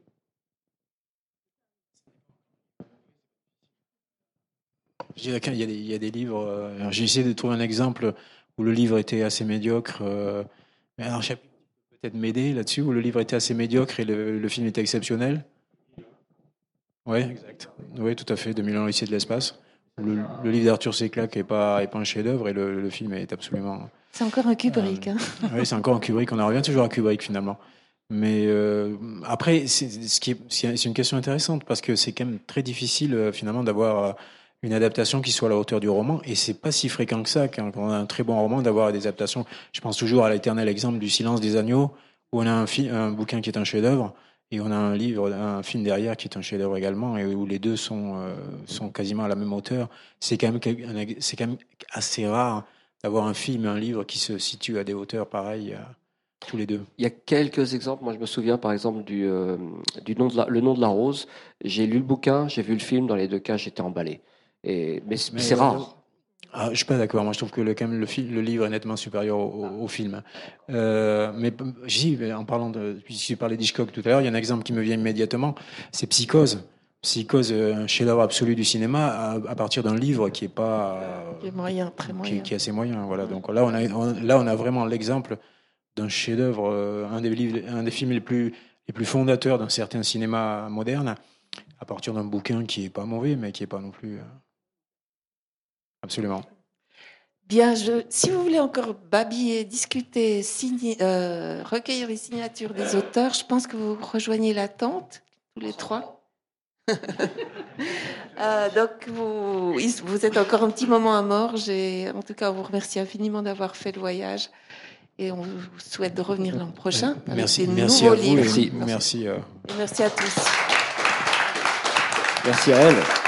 Il y a des livres. J'ai essayé de trouver un exemple où le livre était assez médiocre. Mais alors, je peux peut-être m'aider là-dessus, où le livre était assez médiocre et le film était exceptionnel. Oui, exact. Oui, tout à fait. 2001 l'Odyssée de l'espace. Le livre d'Arthur C. Clarke n'est pas un chef-d'œuvre et le film est absolument. C'est encore un Kubrick. Oui, c'est encore un Kubrick. On en revient toujours à Kubrick finalement. Mais après, c'est une question intéressante parce que c'est quand même très difficile finalement d'avoir une adaptation qui soit à la hauteur du roman, et c'est pas si fréquent que ça quand on a un très bon roman d'avoir des adaptations. Je pense toujours à l'éternel exemple du Silence des agneaux, où on a un bouquin qui est un chef-d'œuvre et on a un film derrière qui est un chef-d'œuvre également, et où les deux sont quasiment à la même hauteur. C'est quand même assez rare d'avoir un film et un livre qui se situent à des hauteurs pareilles. Tous les 2. Il y a quelques exemples. Moi, je me souviens, par exemple, le nom de la rose. J'ai lu le bouquin, j'ai vu le film. Dans les 2 cas, j'étais emballé. Mais c'est rare. Je ne suis pas d'accord. Moi, je trouve que quand même, le livre est nettement supérieur au film. Mais en parlant puisque j'ai parlé d'Hitchcock tout à l'heure, il y a un exemple qui me vient immédiatement. C'est Psychose. Psychose, un chef-d'œuvre absolu du cinéma, à partir d'un livre qui est pas qui est moyen, très moyen, qui est assez moyen. Voilà. Donc là, on a vraiment l'exemple d'un chef-d'œuvre, un des films les plus fondateurs d'un certain cinéma moderne, à partir d'un bouquin qui est pas mauvais, mais qui est pas non plus absolument. Bien, si vous voulez encore babiller, discuter, recueillir les signatures des auteurs, je pense que vous rejoignez la tente, tous les 3. Donc vous êtes encore un petit moment à Morges, et en tout cas on vous remercie infiniment d'avoir fait le voyage, et on vous souhaite de revenir l'an prochain avec des nouveaux livres. Merci. Et merci à tous. Merci à elle.